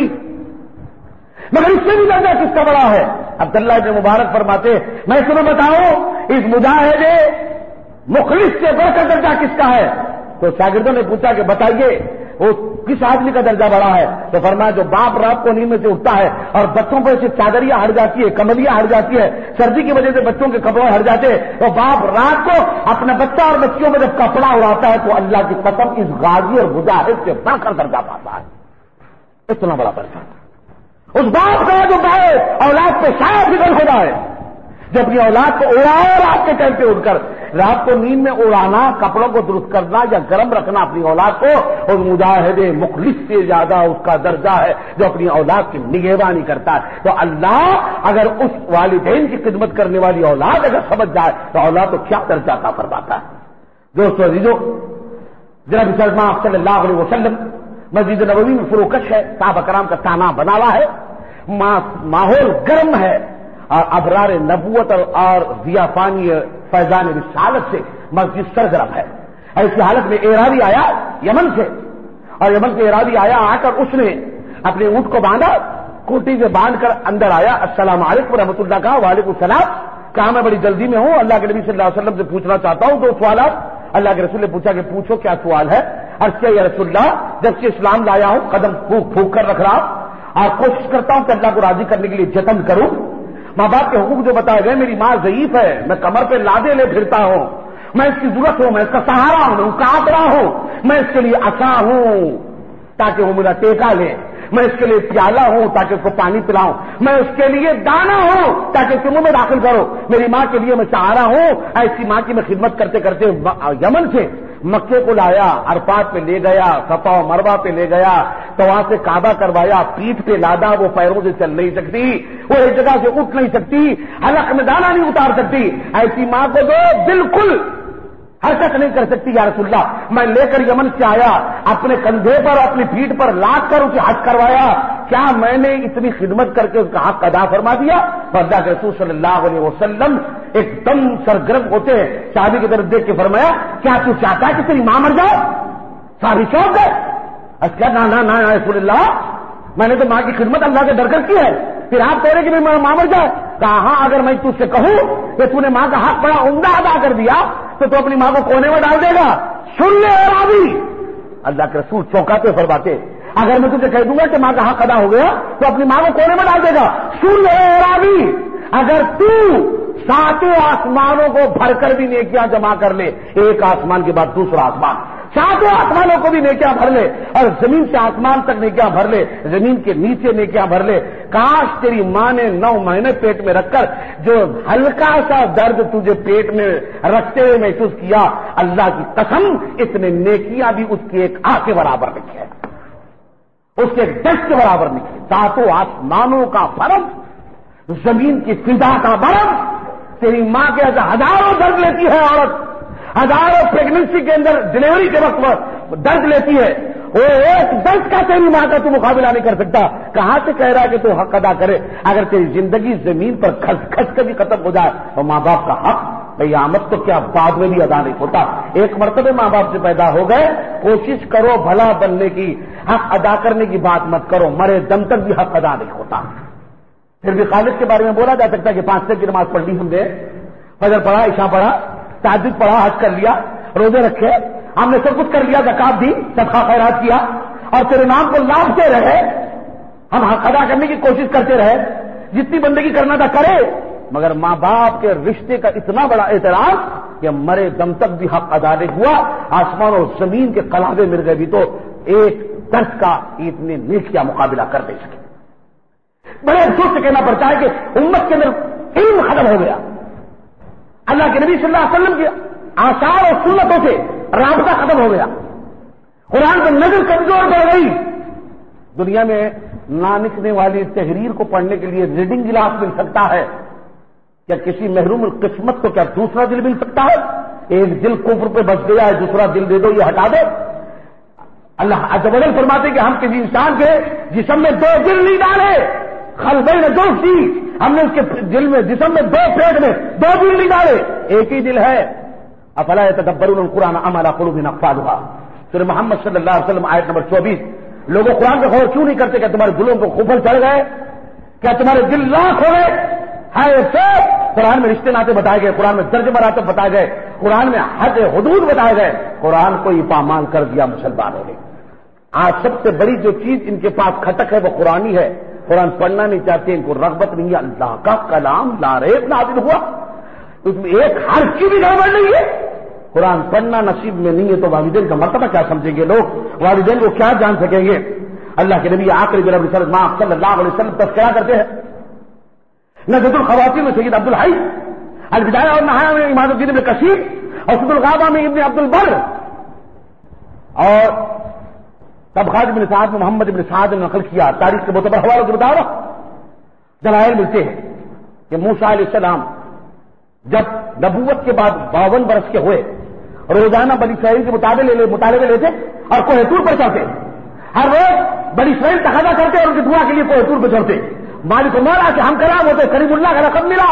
مگر اس سے بھی درجہ کس کا بڑا ہے؟ عبداللہ بن مبارک فرماتے میں تمہیں بتاؤں اس مجاہد مخلص سے بڑھ کر درجہ کس کا ہے؟ تو شاگردوں نے پوچھا کہ بتائیے وہ کس آدمی کا درجہ بڑا ہے؟ تو فرمایا جو باپ رات کو نیند میں سے اٹھتا ہے اور بچوں پر سے چادریاں ہٹ جاتی ہے، کملیاں ہٹ جاتی ہے، سردی کی وجہ سے بچوں کے کپڑے ہٹ جاتے ہیں، تو باپ رات کو اپنا بچہ اور بچیوں میں جب کپڑا اڑاتا ہے تو اللہ کی قسم اس غازی اور مجاہد سے بڑھ کر درجہ پاتا ہے، اتنا بڑا درجہ اس باپ کا جو بھائی اولاد پہ شاید فکر ہو جائے، جو اپنی اولاد کو اڑائے رات کے ٹائم پہ اٹھ کر، رات کو نیند میں اڑانا، کپڑوں کو درست کرنا یا گرم رکھنا اپنی اولاد کو، اور مجاہد مخلص سے زیادہ اس کا درجہ ہے جو اپنی اولاد کی نگہبانی کرتا ہے۔ تو اللہ اگر اس والدین کی خدمت کرنے والی اولاد اگر سمجھ جائے تو اولاد کو کیا درجہ عطا فرماتا ہے۔ دوستو عزیزو، جناب سلمان صلی اللہ علیہ وسلم مسجد نبوی میں فروکش ہے، صحابہ کرام کا تانا بنا ہوا ہے، ماحول گرم ہے اور ابرار نبوت اور ضیافانی فیضان رسالت سے مسجد سرگرم ہے۔ ایسی حالت میں اعرابی آیا یمن سے، اور یمن سے اعرابی آیا، آ کر اس نے اپنے اونٹ کو باندھا، کوٹی سے باندھ کر اندر آیا، السلام علیکم رحمۃ اللہ کہا، وعلیکم السلام، کہا میں بڑی جلدی میں ہوں، اللہ کے نبی صلی اللہ علیہ وسلم سے پوچھنا چاہتا ہوں دو سوالات۔ اللہ کے رسول نے پوچھا کہ پوچھو کیا سوال ہے؟ عرض کیا یا رسول اللہ، جب سے اسلام لایا ہوں قدم پھونک پھونک کر رکھ رہا اور کوشش کرتا ہوں کہ اللہ کو راضی کرنے کے لیے جتن کروں، ماں باپ کے حقوق جو بتائے گئے، میری ماں ضعیف ہے، میں کمر پہ لادے لے پھرتا ہوں، میں اس کی ضرورت ہوں، میں اس کا سہارا ہوں، میں کاپڑا ہوں، میں اس کے لیے عصا ہوں تاکہ وہ میرا ٹیکا لے، میں اس کے لیے پیالہ ہوں تاکہ اس کو پانی پلاؤں، میں اس کے لیے دانا ہوں تاکہ اس کے منہ میں داخل کرو، میری ماں کے لیے میں سہارا ہوں۔ ایسی ماں کی میں خدمت کرتے کرتے یمن سے مکے کو لایا، عرفات پہ لے گیا، صفا و مروہ پہ لے گیا، تو وہاں سے کعبہ کروایا، پیٹھ پہ لادا، وہ پیروں سے چل نہیں سکتی، وہ ایک جگہ سے اٹھ نہیں سکتی، حلق میں دانا نہیں اتار سکتی، ایسی ماں کو جو بالکل حرکت نہیں کر سکتی، یا رسول اللہ میں لے کر یمن سے آیا، اپنے کندھے پر اپنی پیٹھ پر لاد کر اسے حج کروایا، کیا میں نے اتنی خدمت کر کے اس کا حق ادا فرما دیا؟ اور اللہ کے رسول صلی اللہ علیہ وسلم ایک دم سرگرم ہوتے ہیں، صحابی کی طرف دیکھ کے فرمایا کیا تو چاہتا ہے کہ تیری ماں مر جائے؟ صحابی چونک گئے، اچھا نہ نہ نہ رسول اللہ، میں نے تو ماں کی خدمت اللہ سے ڈر کر کی ہے، پھر آپ کہہ رہے کہ میری ماں مر جائے؟ کہا ہاں، اگر میں تجھ سے کہوں کہ تو نے ماں کا حق بڑا عمدہ ادا کر دیا تو تو اپنی ماں کو کونے میں ڈال دے گا، سن لے اعرابی۔ اللہ کے رسول چونکاتے فرماتے اگر میں تجھے کہہ دوں گا کہ ماں کا حق ادا ہو گیا تو اپنی ماں کو کونے میں ڈال دے گا، سن لے اعرابی، اگر تو ساتوں آسمانوں کو بھر کر بھی نیکیاں جمع کر لے، ایک آسمان کے بعد دوسرا آسمان، ساتوں آسمانوں کو بھی نیکیاں بھر لے اور زمین سے آسمان تک نیکیاں بھر لے، زمین کے نیچے نیکیاں بھر لے، کاش تیری ماں نے نو مہینے پیٹ میں رکھ کر جو ہلکا سا درد تجھے پیٹ میں رکھتے ہوئے محسوس کیا، اللہ کی قسم اتنے نیکیاں بھی اس کی ایک آنکھ کے برابر لکھی ہے، اس کے دس کے برابر لکھی، ساتوں آسمانوں کا برف، زمین کی فضا کا برف، تیری ماں کے ہزاروں درد لیتی ہے عورت، ہزاروں پریگننسی کے اندر ڈلیوری کے وقت درد لیتی ہے، وہ ایک درد کا تیری ماں کا تو مقابلہ نہیں کر سکتا، کہاں سے کہہ رہا ہے کہ تو حق ادا کرے؟ اگر تیری زندگی زمین پر کھس کھس کر بھی ختم ہو جائے تو ماں باپ کا حق قیامت تو کیا بعد میں بھی ادا نہیں ہوتا۔ ایک مرتبہ ماں باپ سے پیدا ہو گئے، کوشش کرو بھلا بننے کی، حق ادا کرنے کی بات مت کرو، مرے دم تک بھی حق ادا نہیں ہوتا۔ پھر بھی خالد کے بارے میں بولا جا سکتا ہے کہ پانچ تک کی نماز پڑھ لی ہم نے، فجر پڑھا، عشاء پڑھا، تہجد پڑھا، حج کر لیا، روزے رکھے، ہم نے سب کچھ کر لیا، زکات دی، صدقہ خیرات کیا اور تیرے نام کو لابتے رہے، ہم حق ادا کرنے کی کوشش کرتے رہے، جتنی بندگی کرنا تھا کرے، مگر ماں باپ کے رشتے کا اتنا بڑا اعتراض کہ مرے دم تک بھی حق ادا نہیں ہوا. آسمان اور زمین کے قلابے مل گئے بھی تو ایک درس کا اتنے نیک کیا مقابلہ کر دے سکے. بڑے افسوس سے کہنا پڑتا ہے کہ امت کے اندر علم ختم ہو گیا. اللہ کے نبی صلی اللہ علیہ وسلم کے آثار اور سنتوں سے رابطہ ختم ہو گیا. قرآن کی نظر کمزور پڑ گئی. دنیا میں نہ لکھنے والی تحریر کو پڑھنے کے لیے ریڈنگ گلاس مل سکتا ہے کیا کسی محروم القسمت کو کیا دوسرا دل مل سکتا ہے؟ ایک دل کفر پہ بس گیا ہے, دوسرا دل دے دو, یہ ہٹا دو. اللہ عز و جل فرماتے کہ ہم کسی انسان کے جسم میں دو دل نہیں ڈالے, خلبین دوستی, ہم نے اس کے دل میں جسم میں دو پیٹ میں دو دل نہیں ڈالے, ایک ہی دل ہے. افلا یتدبرون القرآن ام علی قلوب اقفالها, سورہ محمد صلی اللہ علیہ وسلم آیت نمبر چوبیس. لوگوں قرآن کا غور کیوں نہیں کرتے؟ کہ تمہارے دلوں کو خفل چڑھ گئے, کیا تمہارے دل لاکھ ہو گئے؟ ہے سب قرآن میں رشتے ناطے بتائے گئے, قرآن میں درج مراتب بتائے گئے, قرآن میں حد حدود بتائے گئے. قرآن کو ہی پامال کر دیا مسلمانوں نے. آج سب سے بڑی جو چیز ان کے پاس کھٹک ہے وہ قرآن ہی ہے. قرآن پڑھنا نہیں چاہتے, ان کو رغبت نہیں ہے. اللہ کا کلام لا ریب نازل ہوا, اس میں ایک حرف کی بھی گڑبڑ نہیں ہے. قرآن پڑھنا نصیب میں نہیں ہے تو والدین کا مرتبہ کیا سمجھیں گے لوگ؟ والدین کو کیا جان سکیں گے؟ اللہ کے نبی آخری جناب صلی اللہ علیہ وسلم تذکرہ کرتے ہیں نجد الخواتین میں سید عبد الحی, البدایہ اور نہایہ میں امام الدین ابن کثیر, اور سد الغابہ میں ابن عبد البر, اور طبقات ابن سعد میں محمد ابن سعد نے نقل کیا. تاریخ کے معتبر حوالوں کے مطابق دلائل ملتے ہیں کہ موسیٰ علیہ السلام جب نبوت کے بعد باون برس کے ہوئے, روزانہ بنی اسرائیل کے مطالبے مطالبے لیتے اور کوہ طور پر چڑھتے. ہر روز بنی اسرائیل تقاضا کرتے اور ان کی دعا کے لیے کوہ طور پہ چڑھتے. مالک کو مارا کہ ہم کلام ہوتے, کریم اللہ کا رقم ملا.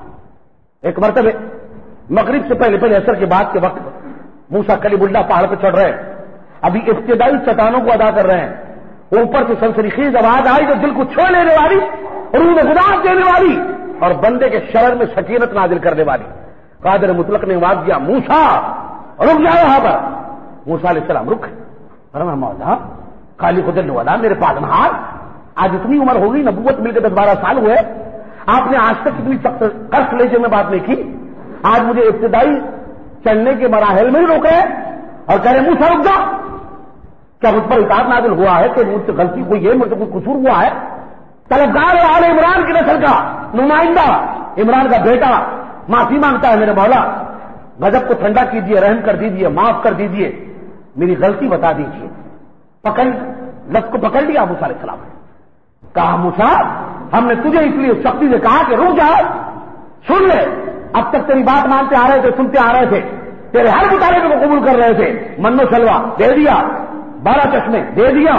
ایک مرتبہ مغرب سے پہلے پہلے عصر کے بعد کے وقت موسیٰ کلیم اللہ پہاڑ پہ چڑھ رہے ہیں. ابھی ابتدائی چٹانوں کو ادا کر رہے ہیں. اوپر سے سنسنیخیز آواز آئی جو دل کو چھو لینے والی, روح میں گداز دینے والی اور بندے کے شرر میں سکینت نازل کرنے والی. قادر مطلق نے آواز دیا, موسیٰ رک جاؤ یہاں پر. موسیٰ علیہ السلام رک. فرمایا مولا خالی کو دل والا میرے پاس نہار, آج اتنی عمر ہو گئی, نبوت مل کے دس بارہ سال ہوئے, آپ نے آج تک اتنی سخت قرض لیجیے میں بات نہیں کی. آج مجھے ابتدائی چڑھنے کے مراحل میں ہی روکے اور کہہ رہے موسیٰ رک جا. کیا مجھ پر اطاعت نازل ہوا ہے کہ مجھ سے غلطی کوئی ہے, مجھ سے کوئی قصور ہوا ہے؟ طلبگار آل عمران کی نسل کا نمائندہ, عمران کا بیٹا معافی مانگتا ہے, میرے مولا غضب کو ٹھنڈا کیجیے, رحم کر دیجیے, معاف کر دیجیے, میری غلطی بتا دیجیے. پکڑ لفظ کو پکڑ لیا موسیٰ علیہ السلام نے. کہا موسیٰ ہم نے تجھے اس لیے سختی سے کہا کہ رک جا, سن لے, اب تک تیری بات مانتے آ رہے تھے, سنتے آ رہے تھے, تیرے ہر مطالبے کو قبول کر رہے تھے. منو سلوا دے دیا, بارہ چشمے دے دیا,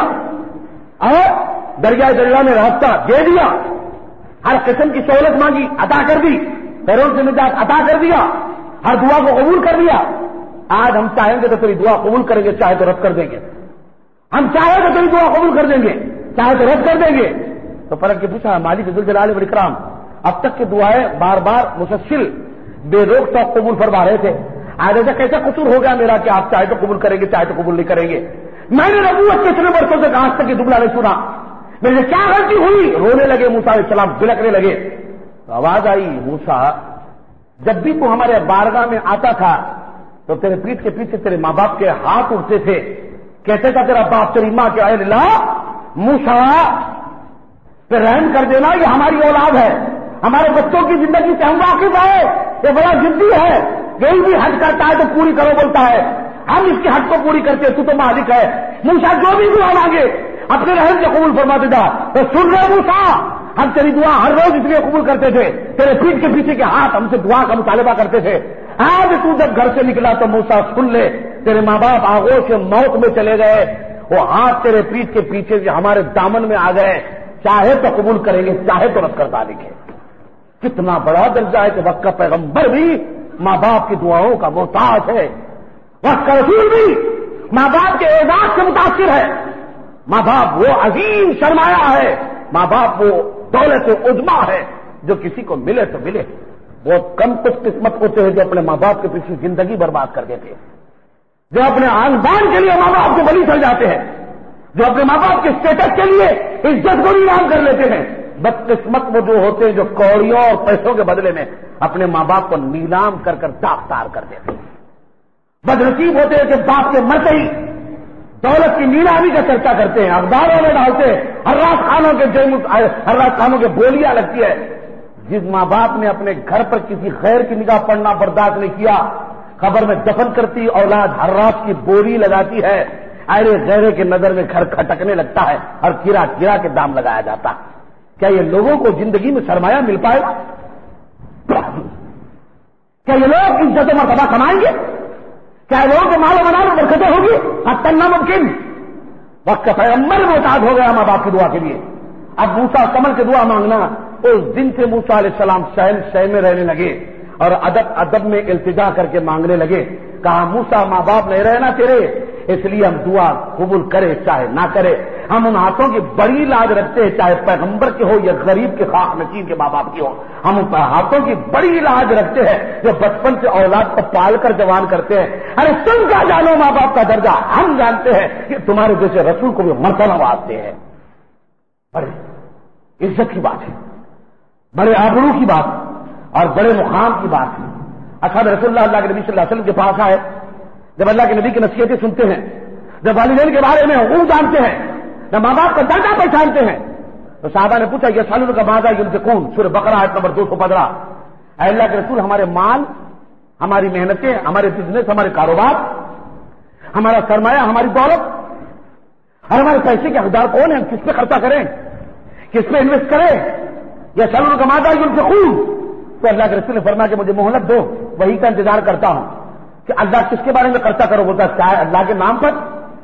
اور دریائے دریا میں راستہ دے دیا, ہر قسم کی سہولت مانگی عطا کر دی, پیروں سے نجات عطا کر دیا, ہر دعا کو قبول کر دیا. آج ہم چاہیں گے تو تیری دعا قبول کریں گے, چاہے تو رد کر دیں گے. ہم چاہیں تو تیری دعا قبول کر دیں گے, چاہے تو رد کر دیں گے. تو پلٹ کے پوچھا مالک ذوالجلال والاکرام, اب تک کی دعائیں بار بار مسلسل بے روک ٹوک قبول فرما رہے تھے, آج ایسا کیسا قصور ہو گیا میرا کہ آپ چاہے تو قبول کریں گے, چاہے تو قبول نہیں کریں گے؟ میں نے نبوت کے اتنے برسوں سے آج تک کی دبلا نہیں سنا, میرے کیا غلطی ہوئی؟ رونے لگے موسیٰ علیہ السلام, بلکنے لگے. تو آواز آئی, موسیٰ جب بھی تو ہمارے بارگاہ میں آتا تھا تو تیرے پیٹھ کے پیچھے تیرے ماں باپ کے ہاتھ اٹھتے تھے, کہتے تھا تیرا باپ تیری ماں کے, اے اللہ موسیٰ پہ رحم کر دینا, یہ ہماری اولاد ہے, ہمارے بچوں کی زندگی سے ہم واقف ہے, یہ بڑا ضدی ہے, یہی بھی حج کرتا ہے تو پوری کرو بولتا ہے, ہم اس کی حج کو پوری کرتے, تو تو مالک ہے. موسیٰ جو بھی دعا مانگے اپنے رحم سے قبول فرما دیتا. تو سن رہے موسیٰ, ہم تیری دعا ہر روز اس لیے قبول کرتے تھے, تیرے پیٹھ کے پیچھے کے ہاتھ ہم سے دعا کا مطالبہ کرتے تھے. آج تو جب گھر سے نکلا تو موسیٰ سن لے, تیرے ماں باپ آغوش موت میں چلے گئے, وہ ہاتھ تیرے پیٹھ کے پیچھے سے ہمارے دامن میں آ گئے, چاہے تو قبول کریں گے, چاہے تو رد کر ڈالیں گے. کتنا بڑا درجہ ہے کہ وقت کا پیغمبر بھی ماں باپ کی دعاؤں کا محتاج ہے, وقت کا رسول بھی ماں باپ کے اعزاز سے متاثر ہے. ماں باپ وہ عظیم سرمایہ ہے, ماں باپ وہ دولت عظما ہے جو کسی کو ملے تو ملے. بہت کم کچھ قسمت ہوتے ہیں جو اپنے ماں باپ کے پیچھے زندگی برباد کر دیتے ہیں, جو اپنے خاندان کے لیے ماں باپ کو بلی چڑھ جاتے ہیں, جو اپنے ماں باپ کے اسٹیٹس کے لیے عزت کو نیلام کر لیتے ہیں, بدقسمت وہ جو ہوتے ہیں جو کوڑیوں اور پیسوں کے بدلے میں اپنے ماں باپ کو نیلام کر کر داغدار کر دیتے ہیں. بدنصیب ہوتے ہیں کہ باپ کے مرتے ہی دولت کی نیلامی کا چرچا کرتے ہیں, اخباروں میں ڈالتے ہیں, ہر رات خانوں کے ہر رات خانوں کے بولیاں لگتی ہے. جس ماں باپ نے اپنے گھر پر کسی غیر کی نگاہ پڑنا برداشت نہیں کیا, قبر میں دفن کرتی اولاد ہر رات کی بولی لگاتی ہے, ارے غیرے کے نظر میں گھر کھٹکنے لگتا ہے اور کرا کرا کے دام لگایا جاتا. کیا یہ لوگوں کو زندگی میں سرمایہ مل پائے گا؟ کیا یہ لوگ عزت و مرتبہ کمائیں گے؟ کیا لوگوں کے مال و منال میں برکتیں ہوگی؟ حتی ناممکن. وقت کا پیغمبر محتاج ہو گیا ماں باپ کی دعا کے لیے. اب موسیٰ کمل کے دعا مانگنا, اس دن سے موسیٰ علیہ السلام شہر شہ میں رہنے لگے اور ادب ادب میں التجا کر کے مانگنے لگے. کہا موسیٰ ماں باپ نہیں رہنا تیرے, اس لیے ہم دعا قبول کرے چاہے نہ کرے, ہم ان ہاتھوں کی بڑی لاج رکھتے ہیں, چاہے پیغمبر کے ہو یا غریب کے خاک نشین کے ماں باپ کی ہو. ہم ان ہاتھوں کی بڑی لاج رکھتے ہیں جو بچپن سے اولاد کو پال کر جوان کرتے ہیں. ارے تم کیا جانو ماں باپ کا درجہ, ہم جانتے ہیں کہ تمہارے جیسے رسول کو بھی مرتبہ نوازتے ہیں. بڑے عزت کی بات ہے, بڑے آبرو کی بات اور بڑے مقام کی بات ہے. اصحاب رسول اللہ اللہ کے نبی صلی اللہ علیہ وسلم کے پاس آئے, جب اللہ کے نبی کی نصیحتیں سنتے ہیں, جب والدین کے بارے میں حقوق جانتے ہیں, جب ماں باپ کا درجہ پہچانتے ہیں, تو صحابہ نے پوچھا یہ سالوں کا مادہ ينفقون سورہ بقرہ آیت نمبر دو سو پندرہ, اے اللہ کے رسول ہمارے مال, ہماری محنتیں, ہمارے بزنس, ہمارے کاروبار, ہمارا سرمایہ, ہماری دولت اور ہمارے پیسے کے حقدار کون ہیں؟ کس پہ خرچہ کریں, کس پہ انویسٹ کریں؟ یہ سالوں کا مادہ ينفقون. تو اللہ کے رسول نے فرمایا کہ مجھے مہلت دو, وہی کا انتظار کرتا ہوں کہ اللہ کس کے بارے میں خرچہ کرو. بولتا چاہے اللہ کے نام پر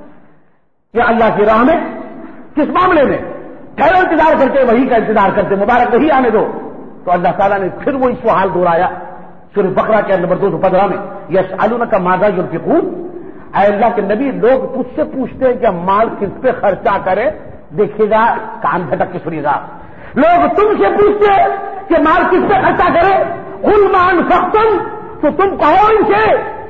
یا اللہ کی راہ میں, کس معاملے میں؟ خیر انتظار کرتے, وہی کا انتظار کرتے, مبارک وہی آنے دو. تو اللہ تعالیٰ نے پھر وہی سوال دہرایا سورہ بقرہ کے نمبر دو سو پندرہ میں, یسألونک ماذا ينفقون. اے اللہ کے نبی لوگ تجھ سے پوچھتے ہیں کہ مال کس پہ خرچہ کرے. دیکھیے گا, کان بھٹک کے سنیے گا, لوگ تم سے پوچھتے ہیں کہ مال کس پہ خرچہ کرے. قل ما انفقتم, تو تم کہو ان سے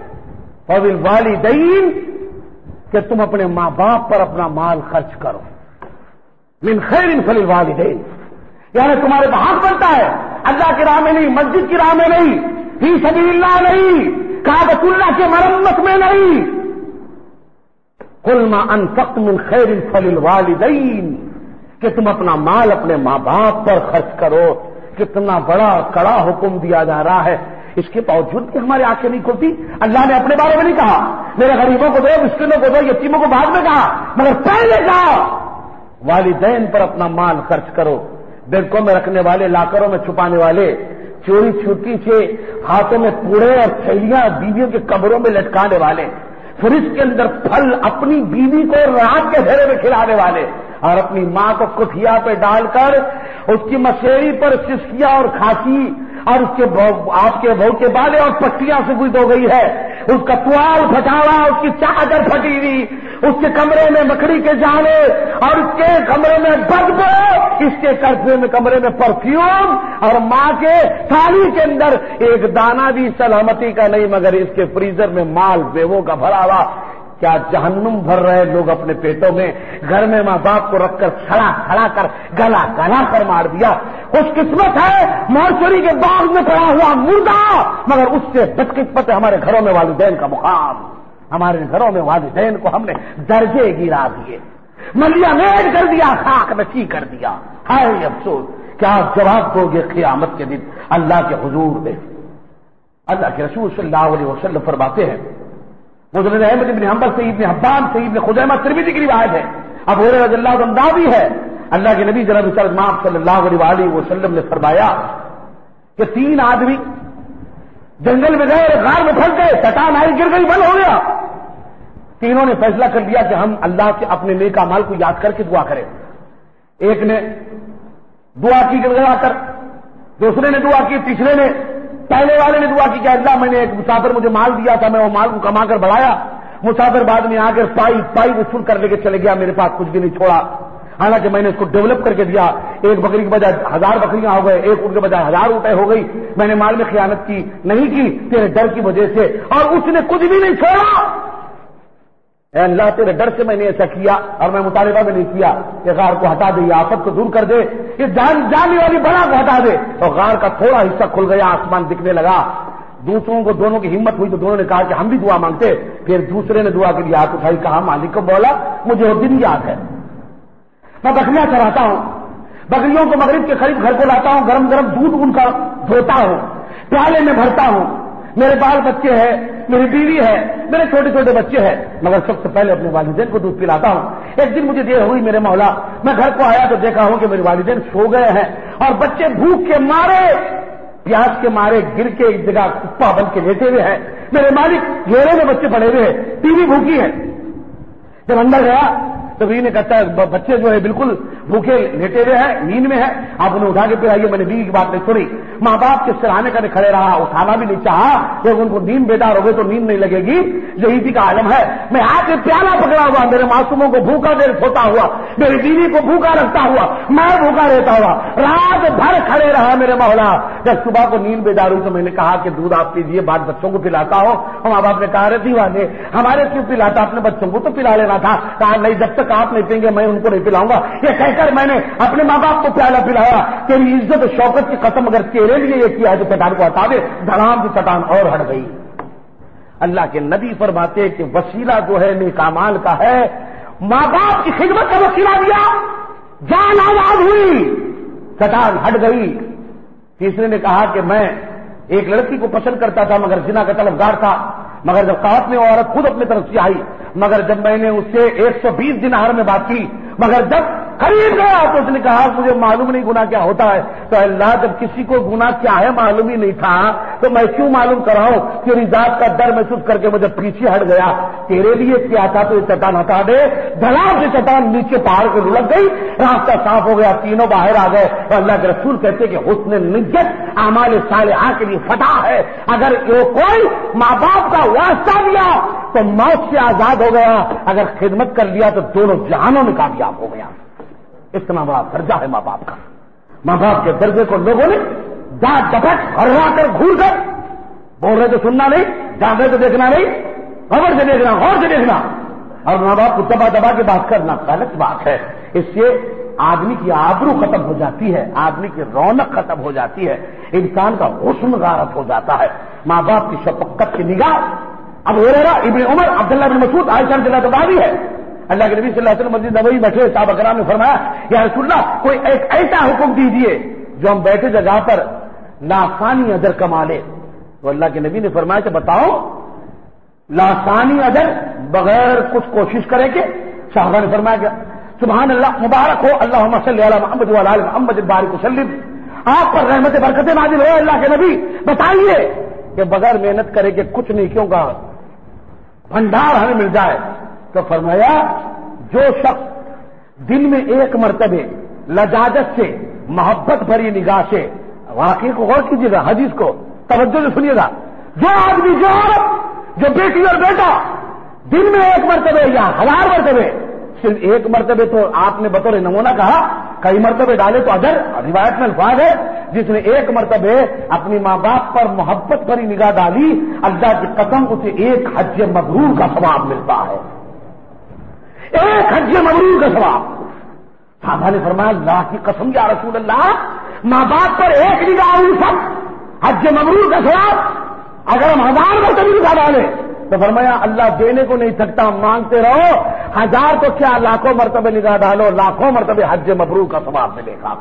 فبالوالدین, کہ تم اپنے ماں باپ پر اپنا مال خرچ کرو. من خیر فللوالدین, یعنی تمہارے پہ حق بنتا ہے, اللہ کی راہ میں نہیں, مسجد کی راہ میں نہیں, فی سبیل اللہ نہیں, کعبۃ اللہ کے مرمت میں نہیں. قل ما انفقت من خیر فللوالدین, کہ تم اپنا مال اپنے ماں باپ پر خرچ کرو. کتنا بڑا کڑا حکم دیا جا رہا ہے, اس کے باوجود کہ ہماری آنکھیں نہیں کھلتی. اللہ نے اپنے بارے میں نہیں کہا میرے غریبوں کو دو, مسکینوں کو دو, یتیموں کو بعد میں کہا, مگر پہلے کہا والدین پر اپنا مال خرچ کرو. بینکوں میں رکھنے والے, لاکروں میں چھپانے والے, چوری چھوٹی سے ہاتھوں میں کوڑے اور تھیلیاں بیویوں کے کمروں میں لٹکانے والے, فریج کے اندر پھل اپنی بیوی کو رات کے گھیرے میں کھلانے والے, اور اپنی ماں کو کٹھیا پہ ڈال کر اس کی مسیری پر سسکیاں اور کھانسی اور اس کے آپ کے بہو کے بالے اور پٹیاں سے گزر ہو گئی ہے, اس کا توال پھٹا ہوا, اس کی چادر پھٹی ہوئی, اس کے کمرے میں مکڑی کے جالے اور اس کے کمرے میں بدبو, اس کے کرفے میں کمرے میں پرفیوم, اور ماں کے تھالی کے اندر ایک دانہ بھی سلامتی کا نہیں مگر اس کے فریزر میں مال بیووں کا بھرا ہوا. کیا جہنم بھر رہے لوگ اپنے پیٹوں میں. گھر میں ماں باپ کو رکھ کر کھڑا کھڑا کر گلا گلا کر مار دیا. خوش قسمت ہے مورچری کے باغ میں پڑا ہوا مردہ, مگر اس سے بدقسمت ہے ہمارے گھروں میں والدین کا مقام. ہمارے گھروں میں والدین کو ہم نے درجے گرا دیے, ملیا میٹ کر دیا, خاک نشی کر دیا. ہائے افسوس, کیا جواب دو گے قیامت کے دن اللہ کے حضور میں. اللہ کے رسول صلی اللہ علیہ وسلم فرماتے ہیں, مسند احمد ابن حنبل سے, ابن حبان سے, ابن خزیمہ ترمذی کی روایت ہے, ابو ہریرہ رضی اللہ عنہ بھی ہے, اللہ کے نبی جناب صلی اللہ علیہ وسلم نے فرمایا کہ تین آدمی جنگل میں گئے, غار میں پھنس گئے, چٹان آئی گر گئی, بند ہو گیا. تینوں نے فیصلہ کر لیا کہ ہم اللہ سے اپنے نیک اعمال کو یاد کر کے دعا کریں. ایک نے دعا کی گڑگڑا کر, دوسرے نے دعا کی, تیسرے نے, پہلے والے نے دعا کی کہ اللہ میں نے ایک مسافر مجھے مال دیا تھا, میں وہ مال کو کما کر بڑھایا, مسافر بعد میں آ کر پائی پائی وصول کر لے کے چلے گیا, میرے پاس کچھ بھی نہیں چھوڑا, حالانکہ میں نے اس کو ڈیولپ کر کے دیا. ایک بکری کے بجائے ہزار بکریاں ہو گئے, ایک اونٹ کے بجائے ہزار اونٹیں ہو گئی. میں نے مال میں خیانت کی نہیں کی تیرے ڈر کی وجہ سے, اور اس نے کچھ بھی نہیں چھوڑا. اے اللہ تیرے ڈر سے میں نے ایسا کیا اور میں مطالبہ میں نہیں کیا کہ غار کو ہٹا دے، یہ آفت کو دور کر دے، یہ جان جانے والی بلا کو ہٹا دے. اور غار کا تھوڑا حصہ کھل گیا، آسمان دکھنے لگا. دوسروں کو دونوں کی ہمت ہوئی تو دونوں نے کہا کہ ہم بھی دعا مانگتے. پھر دوسرے نے دعا کے لیے ہاتھ اٹھائی، کہا مالک کو بولا مجھے وہ دن یاد ہے، میں بکریاں چراتا ہوں، بکریوں کو مغرب کے قریب گھر کو لاتا ہوں، گرم گرم دودھ ان کا دھوتا ہوں، پیالے میں بھرتا ہوں، میرے بال بچے ہیں، میری بیوی ہے، میرے چھوٹے چھوٹے بچے ہیں، مگر سب سے پہلے اپنے والدین کو دودھ پلاتا ہوں. ایک دن مجھے دیر ہوئی میرے مولا، میں گھر کو آیا تو دیکھا ہوں کہ میرے والدین سو گئے ہیں اور بچے بھوک کے مارے، پیاس کے مارے گر کے ایک جگہ کپا بن کے لیٹے ہوئے ہیں. میرے مالک گھیرے میں بچے پڑے ہوئے ہیں، بیوی بھوکی ہے. جب اندر گیا تو بیوی نے کہتا ہے بچے جو ہے بالکل بھوکے لیٹے ہوئے ہیں، نیند میں ہے، آپ انہیں اٹھا کے پلائیے. میں نے بیوی کی بات نہیں سنی. ماں باپ کے سراہنے کرنے کھڑے رہا، اٹھانا بھی نہیں چاہا کہ ان کو نیند بیدار ہو گئے تو نیند نہیں لگے گی، یہی کا عالم ہے. میں ہاتھ میں پیالہ پکڑا ہوا، میرے معصوموں کو بھوکا دیر سوتا ہوا، میری بیوی کو بھوکا رکھتا ہوا، میں بھوکا رہتا ہوا، رات بھر کھڑے رہا میرے مولا. جب صبح کو نیند بیدار ہوئی تو میں نے کہا کہ دودھ آپ پیجیے، بعد بچوں کو پلاتا ہوں. اور ماں باپ نے کہا رے دیوانے ہمارے کیوں پلاتا، اپنے بچوں کو تو پلا لینا تھا. کہا نہیں، جب تک آپ نہیں پئیں گے میں ان کو نہیں پلاؤں گا. یہ کہہ کر میں نے اپنے ماں باپ کو پیالہ پلایا. تیری عزت و شوکت کی قسم اگر تیرے لیے یہ کیا ہے تو چٹان کو ہٹا دے. دھڑام کی چٹان اور ہٹ گئی. اللہ کے نبی فرماتے کہ وسیلہ جو ہے نیک اعمال کا ہے. ماں باپ کی خدمت کا وسیلہ دیا، جان آزاد ہوئی، چٹان ہٹ گئی. تیسرے نے کہا کہ میں ایک لڑکی کو پسند کرتا تھا مگر زنا کا طلبگار تھا، مگر جب قحط میں عورت خود اپنی طرف سے آئی، مگر جب میں نے اس سے ایک سو بیس دینار میں بات کی، مگر جب قریب گیا تو اس نے کہا مجھے معلوم نہیں گناہ کیا ہوتا ہے. تو اللہ جب کسی کو گناہ کیا ہے معلوم ہی نہیں تھا تو میں کیوں معلوم کراؤں؟ تیری ذات کا ڈر محسوس کر کے مجھے پیچھے ہٹ گیا. تیرے لیے کیا تھا تو یہ چٹان ہٹا دے. دھڑام سے چٹان نیچے پہاڑ کو لگ گئی، راستہ صاف ہو گیا، تینوں باہر آ گئے. اور اللہ کے رسول کہتے کہ حسن نیت اعمال صالحہ کے لیے فتح ہے. اگر یہ کوئی ماں باپ کا واسطہ دیا تو موت سے آزاد ہو گیا، اگر خدمت کر لیا تو دونوں جہانوں میں کامیاب ہو گیا. اتنا بڑا درجہ ہے ماں باپ کا. ماں باپ کے درجے کو لوگوں نے ڈانٹ ڈپٹ ہرا کر گھور کر بول رہے تو سننا نہیں، جان رہے تو دیکھنا نہیں، خبر سے دیکھنا، غور سے دیکھنا، اور ماں باپ کو دبا دبا کے بات کرنا غلط بات ہے. اس سے آدمی کی آبرو ختم ہو جاتی ہے، آدمی کی رونق ختم ہو جاتی ہے، انسان کا حسن غارت ہو جاتا ہے. ماں باپ کی شفقت کی نگاہ. اب ہو رہا ابن عمر، عبداللہ بن مسعود، عائشہ رضی اللہ عنہا بھی ہے. اللہ کے نبی صلی اللہ علیہ وسلم مسجد نبوی بیٹھے، صحابہ کرام نے فرمایا یا رسول اللہ کوئی ایک ایسا حکم دیجئے جو ہم بیٹھے جگہ پر لاسانی اجر کما لے. تو اللہ کے نبی نے فرمایا کہ بتاؤ لاسانی اجر بغیر کچھ کوشش کرے کہ؟ صحابہ نے فرمایا کہ سبحان اللہ، مبارک ہو، اللہم صلی علی محمد وعلی آل محمد بارک وسلم، آپ پر رحمت برکت نازل ہو. اللہ کے نبی بتائیے کہ بغیر محنت کرے کہ کچھ نیکیوں کا بھنڈار ہمیں مل جائے. تو فرمایا جو شخص دن میں ایک مرتبہ لجاجت سے، محبت بھری نگاہ سے، واقعی کو غور کیجیے گا، حدیث کو توجہ سے سنیے گا، جو آدمی، جو عورت، جو بیٹی اور بیٹا دن میں ایک مرتبہ یا ہزار مرتبہ، صرف ایک مرتبہ تو آپ نے بطور نمونہ کہا، کئی مرتبہ ڈالے تو اجر. روایت میں الفاظ ہے جس نے ایک مرتبہ اپنی ماں باپ پر محبت بھری نگاہ ڈالی، اللہ کی قسم اسے ایک حج مبرور کا ثواب ملتا ہے. ایک حج مبرور کا ثواب. صحابہ نے فرمایا اللہ کی قسم یا رسول اللہ، ماں باپ پر ایک نگاہ ہوئی سب حج مبرور کا ثواب، اگر ہم ہزار مرتبہ نگاہ ڈالیں تو فرمایا اللہ دینے کو نہیں تھکتا، مانگتے رہو، ہزار تو کیا لاکھوں مرتبہ نگاہ ڈالو، لاکھوں مرتبہ حج مبرور کا ثواب ملے گا.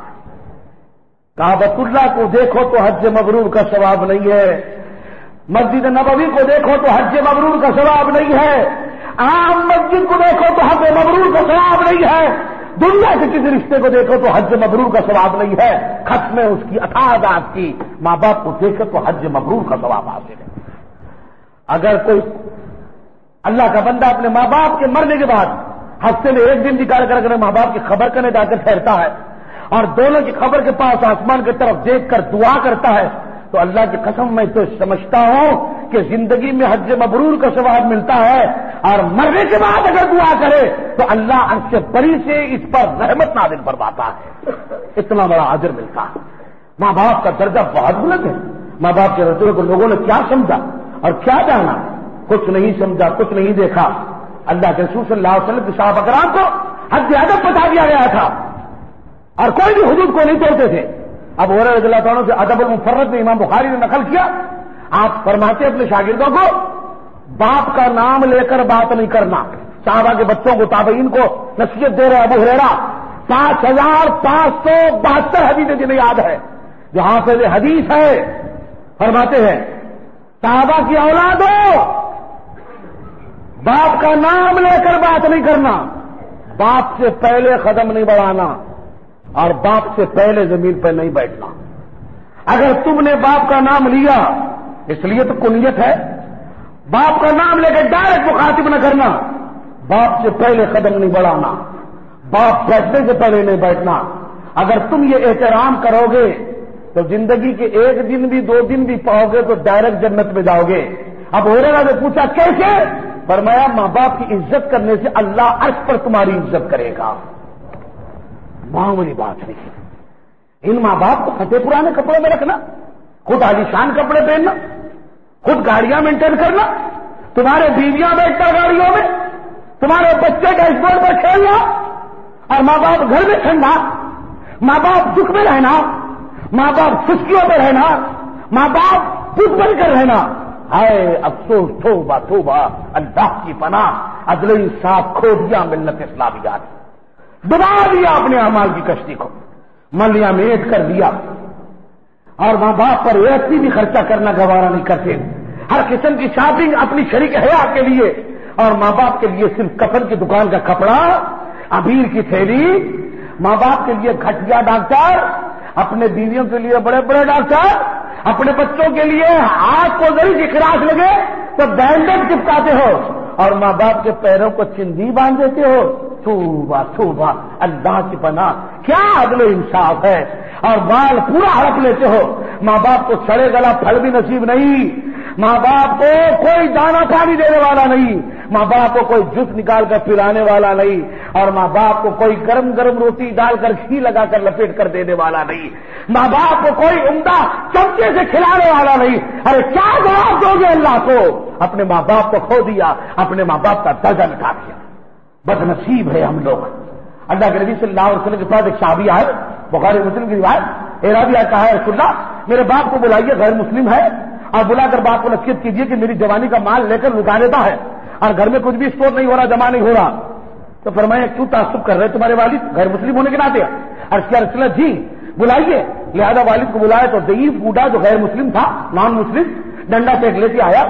کعبۃ اللہ کو دیکھو تو حج مبرور کا ثواب نہیں ہے، مسجد نبوی کو دیکھو تو حج مبرور کا ثواب نہیں ہے، عام مسجد کو دیکھو تو حج مبرور کا ثواب نہیں ہے، دنیا کے کسی رشتے کو دیکھو تو حج مبرور کا ثواب نہیں ہے. خط میں اس کی عطا ذات کی ماں باپ کو دیکھو تو حج مبرور کا ثواب حاصل ہے. اگر کوئی اللہ کا بندہ اپنے ماں باپ کے مرنے کے بعد ہفتے میں ایک دن نکال کر اگر ماں باپ کی خبر کرنے جا کر ٹھہرتا ہے اور دونوں کی خبر کے پاس آسمان کی طرف دیکھ کر دعا کرتا ہے تو اللہ کی قسم میں تو سمجھتا ہوں کہ زندگی میں حج مبرور کا ثواب ملتا ہے، اور مرنے کے بعد اگر دعا کرے تو اللہ عرش سے بری سے اس پر رحمت نازل فرماتا ہے. اتنا بڑا اجر ملتا ہے. ماں باپ کا درجہ بہت بلند ہے. ماں باپ کے رسول کو لوگوں نے کیا سمجھا اور کیا جانا؟ کچھ نہیں سمجھا، کچھ نہیں دیکھا. اللہ کے رسول صلی اللہ علیہ وسلم کے صحابہ کرام کو حد ادب بتا دیا گیا تھا اور کوئی بھی حدود کو نہیں توڑتے تھے. اب ہریرہ رضی اللہ عنہ سے ادب المفرد میں امام بخاری نے نقل کیا, آپ فرماتے اپنے شاگردوں کو باپ کا نام لے کر بات نہیں کرنا. صحابہ کے بچوں کو تابعین کو نصیحت دے رہے ابو ہریرہ. پانچ ہزار پانچ سو بہتر حدیثیں جنہیں یاد ہے, جو حافظ حدیث ہے, فرماتے ہیں صحابہ کی اولاد ہو, باپ کا نام لے کر بات نہیں کرنا, باپ سے پہلے قدم نہیں بڑھانا اور باپ سے پہلے زمین پر نہیں بیٹھنا. اگر تم نے باپ کا نام لیا, اس لیے تو کنیت ہے, باپ کا نام لے کے ڈائریکٹ مخاطب نہ کرنا, باپ سے پہلے قدم نہیں بڑھانا, باپ بیٹھنے سے پہلے نہیں بیٹھنا. اگر تم یہ احترام کرو گے تو زندگی کے ایک دن بھی دو دن بھی پاؤ گے تو ڈائریکٹ جنت میں جاؤ گے. اب ہریرہ نے پوچھا کیسے؟ فرمایا ماں باپ کی عزت کرنے سے اللہ عرش پر تمہاری عزت کرے گا. معمولی بات نہیں. ان ماں باپ کو پھٹے پرانے کپڑے میں رکھنا, خود عالیشان کپڑے پہننا, خود گاڑیاں مینٹین کرنا, تمہارے بیویاں بیٹھ کر گاڑیوں میں, تمہارے بچے ڈیش بورڈ پر کھیلنا, اور ماں باپ گھر میں ٹھنڈا, ماں باپ دکھ میں رہنا, ماں باپ خشکیوں میں رہنا, ماں باپ خود بن کر رہنا. ہائے افسوس, توبہ توبہ, اللہ کی پناہ, عدل انصاف کھو دیا ملت اسلامیہ نے, دبا دیا اپنے اعمال کی کشتی کو, ملیاں میٹ کر دیا, اور ماں باپ پر ایسی بھی خرچہ کرنا گوارا نہیں کرتے. ہر قسم کی شاپنگ اپنی شریک حیات کے لیے, اور ماں باپ کے لیے صرف کفن کی دکان کا کپڑا, ابیر کی تھیلی, ماں باپ کے لیے گھٹیا ڈاکٹر, اپنے بیویوں کے لیے بڑے بڑے ڈاکٹر, اپنے بچوں کے لیے ہاتھ کو ذریعے کی خراش لگے تو بینڈیج چپکاتے ہو, اور ماں باپ کے پیروں کو چندی باندھ دیتے ہو. توبہ توبہ, اللہ کی پناہ, کیا عدل و انصاف ہے. اور بال پورا ہڑپ لیتے ہو. ماں باپ کو سڑے گلا پھل بھی نصیب نہیں, ماں باپ کو کوئی دانا پانی دینے والا نہیں, ماں باپ کو کوئی جوس نکال کر پلانے والا نہیں, اور ماں باپ کو کوئی گرم گرم روٹی ڈال کر گھی لگا کر لپیٹ کر دینے والا نہیں, ماں باپ کو کوئی عمدہ چمچے سے کھلانے والا نہیں. ارے کیا جواب دو گے اللہ کو؟ اپنے ماں باپ کو کھو دیا, اپنے ماں باپ کا درجہ مٹا دیا. بد نصیب ہے ہم لوگ. اللہ کے نبی صلی اللہ علیہ وسلم کے پاس ایک صحابی آئے, بخاری مسلم کی روایت, اعرابی آیا, کہا ہے رسول اللہ میرے باپ کو بلائیے, غیر مسلم ہے, اور بلا کر باپ کو نصیحت کیجیے کہ میری جوانی کا مال لے کر لٹا دیتا ہے, اور گھر میں کچھ بھی اسٹور نہیں ہو رہا, جمع نہیں ہو رہا. تو فرمایا کیوں تعصب کر رہے تمہارے والد غیر مسلم ہونے کے ناطے؟ اور کیا رسول اللہ جی بلائیے. لہذا والد کو بلایا تو ضعیف بوڑھا جو غیر مسلم تھا, نان مسلم, ڈنڈا ٹیک لے کے آیا.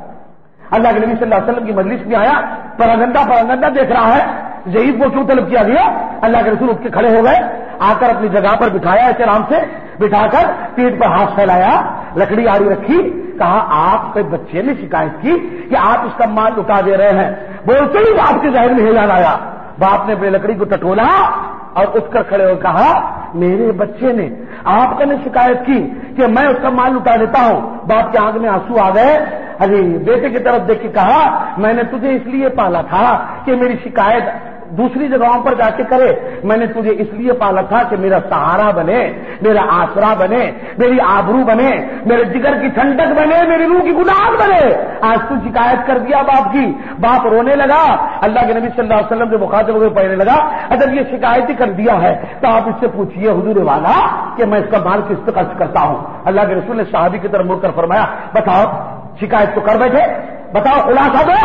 اللہ کے نبی صلی اللہ علیہ وسلم کی مجلس میں آیا, پرگندا پرگندا دیکھ رہا ہے, ضعیف کو کیوں طلب کیا گیا؟ اللہ کے رسول اٹھ کے کھڑے ہو گئے, آ کر اپنی جگہ پر بٹھایا, ایسے آرام سے بٹھا کر پیٹ پر ہاتھ پھیلایا, لکڑی آڑی رکھی, کہا آپ کے بچے نے شکایت کی کہ آپ اس کا مال اٹھا دے رہے ہیں. بولتے ہی آپ کے ذہن میں ہیلان آیا. باپ نے اپنی لکڑی کو ٹٹولا اور اٹھ کر کھڑے ہو کہا میرے بچے نے آپ کا نے شکایت کی کہ میں اس کا مال اٹھا دیتا ہوں. باپ کے آنکھ میں آنسو آ گئے. ارے بیٹے کی طرف دیکھ کے کہا میں نے تجھے اس لیے پالا تھا کہ میری شکایت دوسری جگہوں پر جا کے کرے, میں نے تجھے اس لیے پالا تھا کہ میرا سہارا بنے, میرا آسرا بنے, میری آبرو بنے, میرے جگر کی ٹھنڈک بنے, میری روح کی گناہ بنے. آج تو شکایت کر دیا باپ کی. باپ رونے لگا. اللہ کے نبی صلی اللہ علیہ وسلم سے مخاطب ہوئے پڑھنے لگا اگر یہ شکایت ہی کر دیا ہے تو آپ اس سے پوچھیے حضور والا کہ میں اس کا مال کس پہ خرچ کرتا ہوں. اللہ کے رسول نے صحابی کی طرف مڑ کر فرمایا بتاؤ شکایت تو کر بیٹھے, بتاؤ خلاصہ دو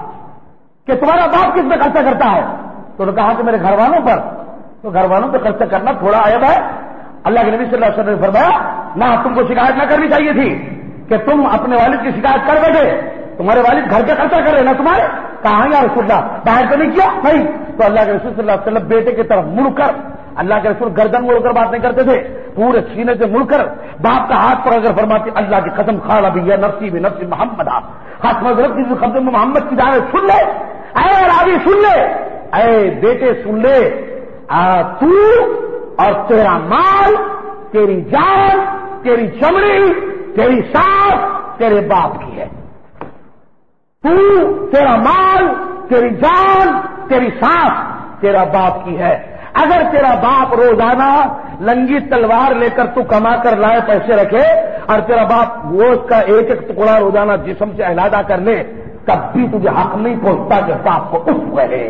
کہ تمہارا باپ کس پہ خرچہ کرتا ہے. تو نے کہا کہ میرے گھر والوں پر. تو گھر والوں پہ خرچہ کرنا تھوڑا عیب ہے. اللہ کے نبی صلی اللہ علیہ وسلم نے فرمایا نہ تم کو شکایت نہ کرنی چاہیے تھی کہ تم اپنے والد کی شکایت کر بیٹھے. تمہارے والد گھر کا خرچہ کر رہے نا تمہارے. کہاں یا رسول اللہ باہر تو نہیں کیا؟ نہیں. تو اللہ کے رسول صلی اللہ علیہ وسلم بیٹے کی طرف مڑ کر, اللہ کے رسول گردن موڑ کر بات نہیں کرتے تھے, پورے سینے سے مڑ کر باپ کا ہاتھ پر اگر فرماتے اللہ کی قسم خالا بھی یا نفسی بھی نفسی محمد ہاتھ مذہب کی قبضے میں محمد کی جانب سن لے, اے راوی سن لے, اے بیٹے سن لے, تو اور تیرا مال, تیری جان, تیری چمڑی, تیری سانس تیرے باپ کی ہے. تو تیرا مال, تیری جان, تیری سانس تیرا باپ کی ہے. اگر تیرا باپ روزانہ لنگی تلوار لے کر تو کما کر لائے پیسے رکھے اور تیرا باپ گوشت کا ایک ایک ٹکڑا روزانہ جسم سے علیحدہ کر لے تب بھی تجھے حق نہیں پہنچتا کہ باپ کو اف کہے.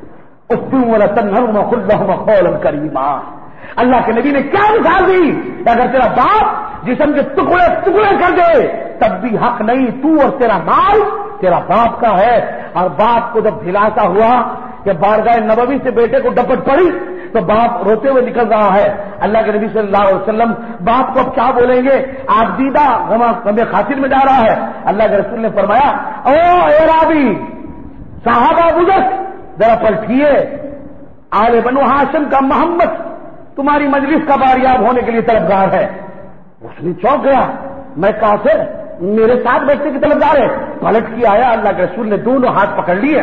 کریما. اللہ کے نبی نے کیا مثال دی کہ اگر تیرا باپ جسم کے ٹکڑے ٹکڑے کر دے تب بھی حق نہیں, تو اور تیرا مال تیرا باپ کا ہے. اور باپ کو جب دھلاسا ہوا کہ بارگاہ نبوی سے بیٹے کو ڈپٹ پڑی تو باپ روتے ہوئے نکل رہا ہے. اللہ کے نبی صلی اللہ علیہ وسلم باپ کو اب کیا بولیں گے, آپ دیدہ غم خاطر میں جا رہا ہے. اللہ کے رسول نے فرمایا او اے رابی صحابہ بزرگ ذرا پلٹیے, آل بنو ہاشم کا محمد تمہاری مجلس کا باریاب ہونے کے لیے طلبگار ہے. اس نے چونک گیا, میں کافر میرے ساتھ بیٹھنے کی طلبگار ہے. پلٹ کے آیا, اللہ کے رسول نے دونوں ہاتھ پکڑ لیے,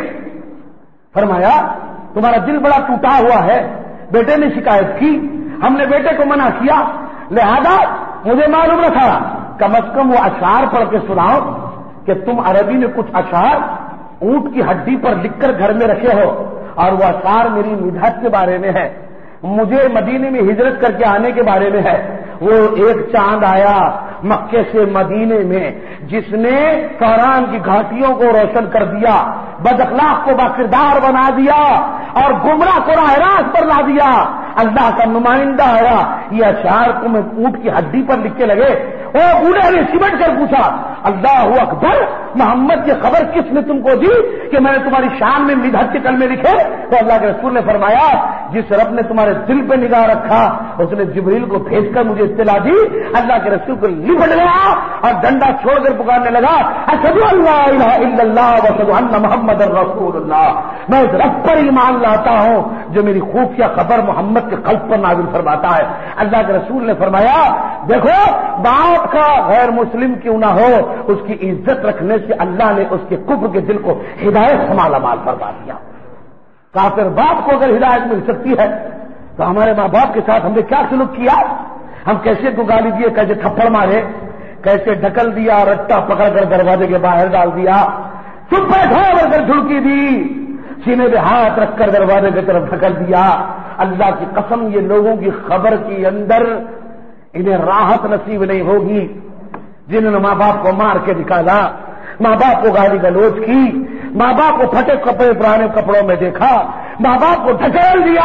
فرمایا تمہارا دل بڑا ٹوٹا ہوا ہے, بیٹے نے شکایت کی, ہم نے بیٹے کو منع کیا, لہذا مجھے معلوم نہ تھا, کم از کم وہ اشعار پڑھ کے سناؤ کہ تم عربی میں کچھ اشعار اونٹ کی ہڈی پر لکھ کر گھر میں رکھے ہو, اور وہ اشعار میری مدحت کے بارے میں ہے, مجھے مدینے میں ہجرت کر کے آنے کے بارے میں ہے. وہ ایک چاند آیا مکے سے مدینے میں جس نے فاران کی گھاٹیوں کو روشن کر دیا, بد اخلاق کو باکردار بنا دیا اور گمراہ کو راہ راست پر لا دیا. اللہ کا نمائندہ آیا, یہ اشعار تمہیں اونٹ کی ہڈی پر لکھ کے لگے. وہ بوڑھے نے سمٹ کر پوچھا, اللہ اکبر, محمد یہ خبر کس نے تم کو دی کہ میں نے تمہاری شان میں مدحت کے کلمے لکھے؟ تو اللہ کے رسول نے فرمایا جس رب نے تمہارے دل پہ نگاہ رکھا اس نے جبریل کو بھیج کر مجھے اطلاع دی. اللہ کے رسول کو لپٹ گیا اور ڈنڈا چھوڑ کر پکارنے لگا, اشہدو ان لا الہ الا اللہ و اشہدو ان محمد رسول اللہ, میں اس رب پر ایمان لاتا ہوں جو میری خفیہ خبر محمد کے قلب پر نازل فرماتا ہے. اللہ کے رسول نے فرمایا دیکھو باپ کا غیر مسلم کیوں نہ ہو, اس کی عزت رکھنے سے اللہ نے اس کے کفر کے دل کو ہدایت سے مالا مال فرما دیا. کافر باپ کو اگر ہدایت مل سکتی ہے تو ہمارے ماں باپ کے ساتھ ہم نے کیا سلوک کیا, ہم کیسے کو گالی دیے, کیسے تھپڑ مارے, کیسے ڈھکل دیا, رٹا پکڑ کر دروازے کے باہر ڈال دیا, چپ بیٹھو کر جھڑکی دی, سینے پہ ہاتھ رکھ کر دروازے کی طرف ڈھکل دیا. اللہ کی قسم یہ لوگوں کی خبر کے اندر انہیں راحت نصیب نہیں ہوگی جنہوں نے ماں باپ کو مار کے نکالا, ماں باپ کو گالی گلوچ کی, ماں باپ کو پھٹے کپڑے پرانے کپڑوں میں دیکھا, ماں باپ کو ڈھکیل دیا.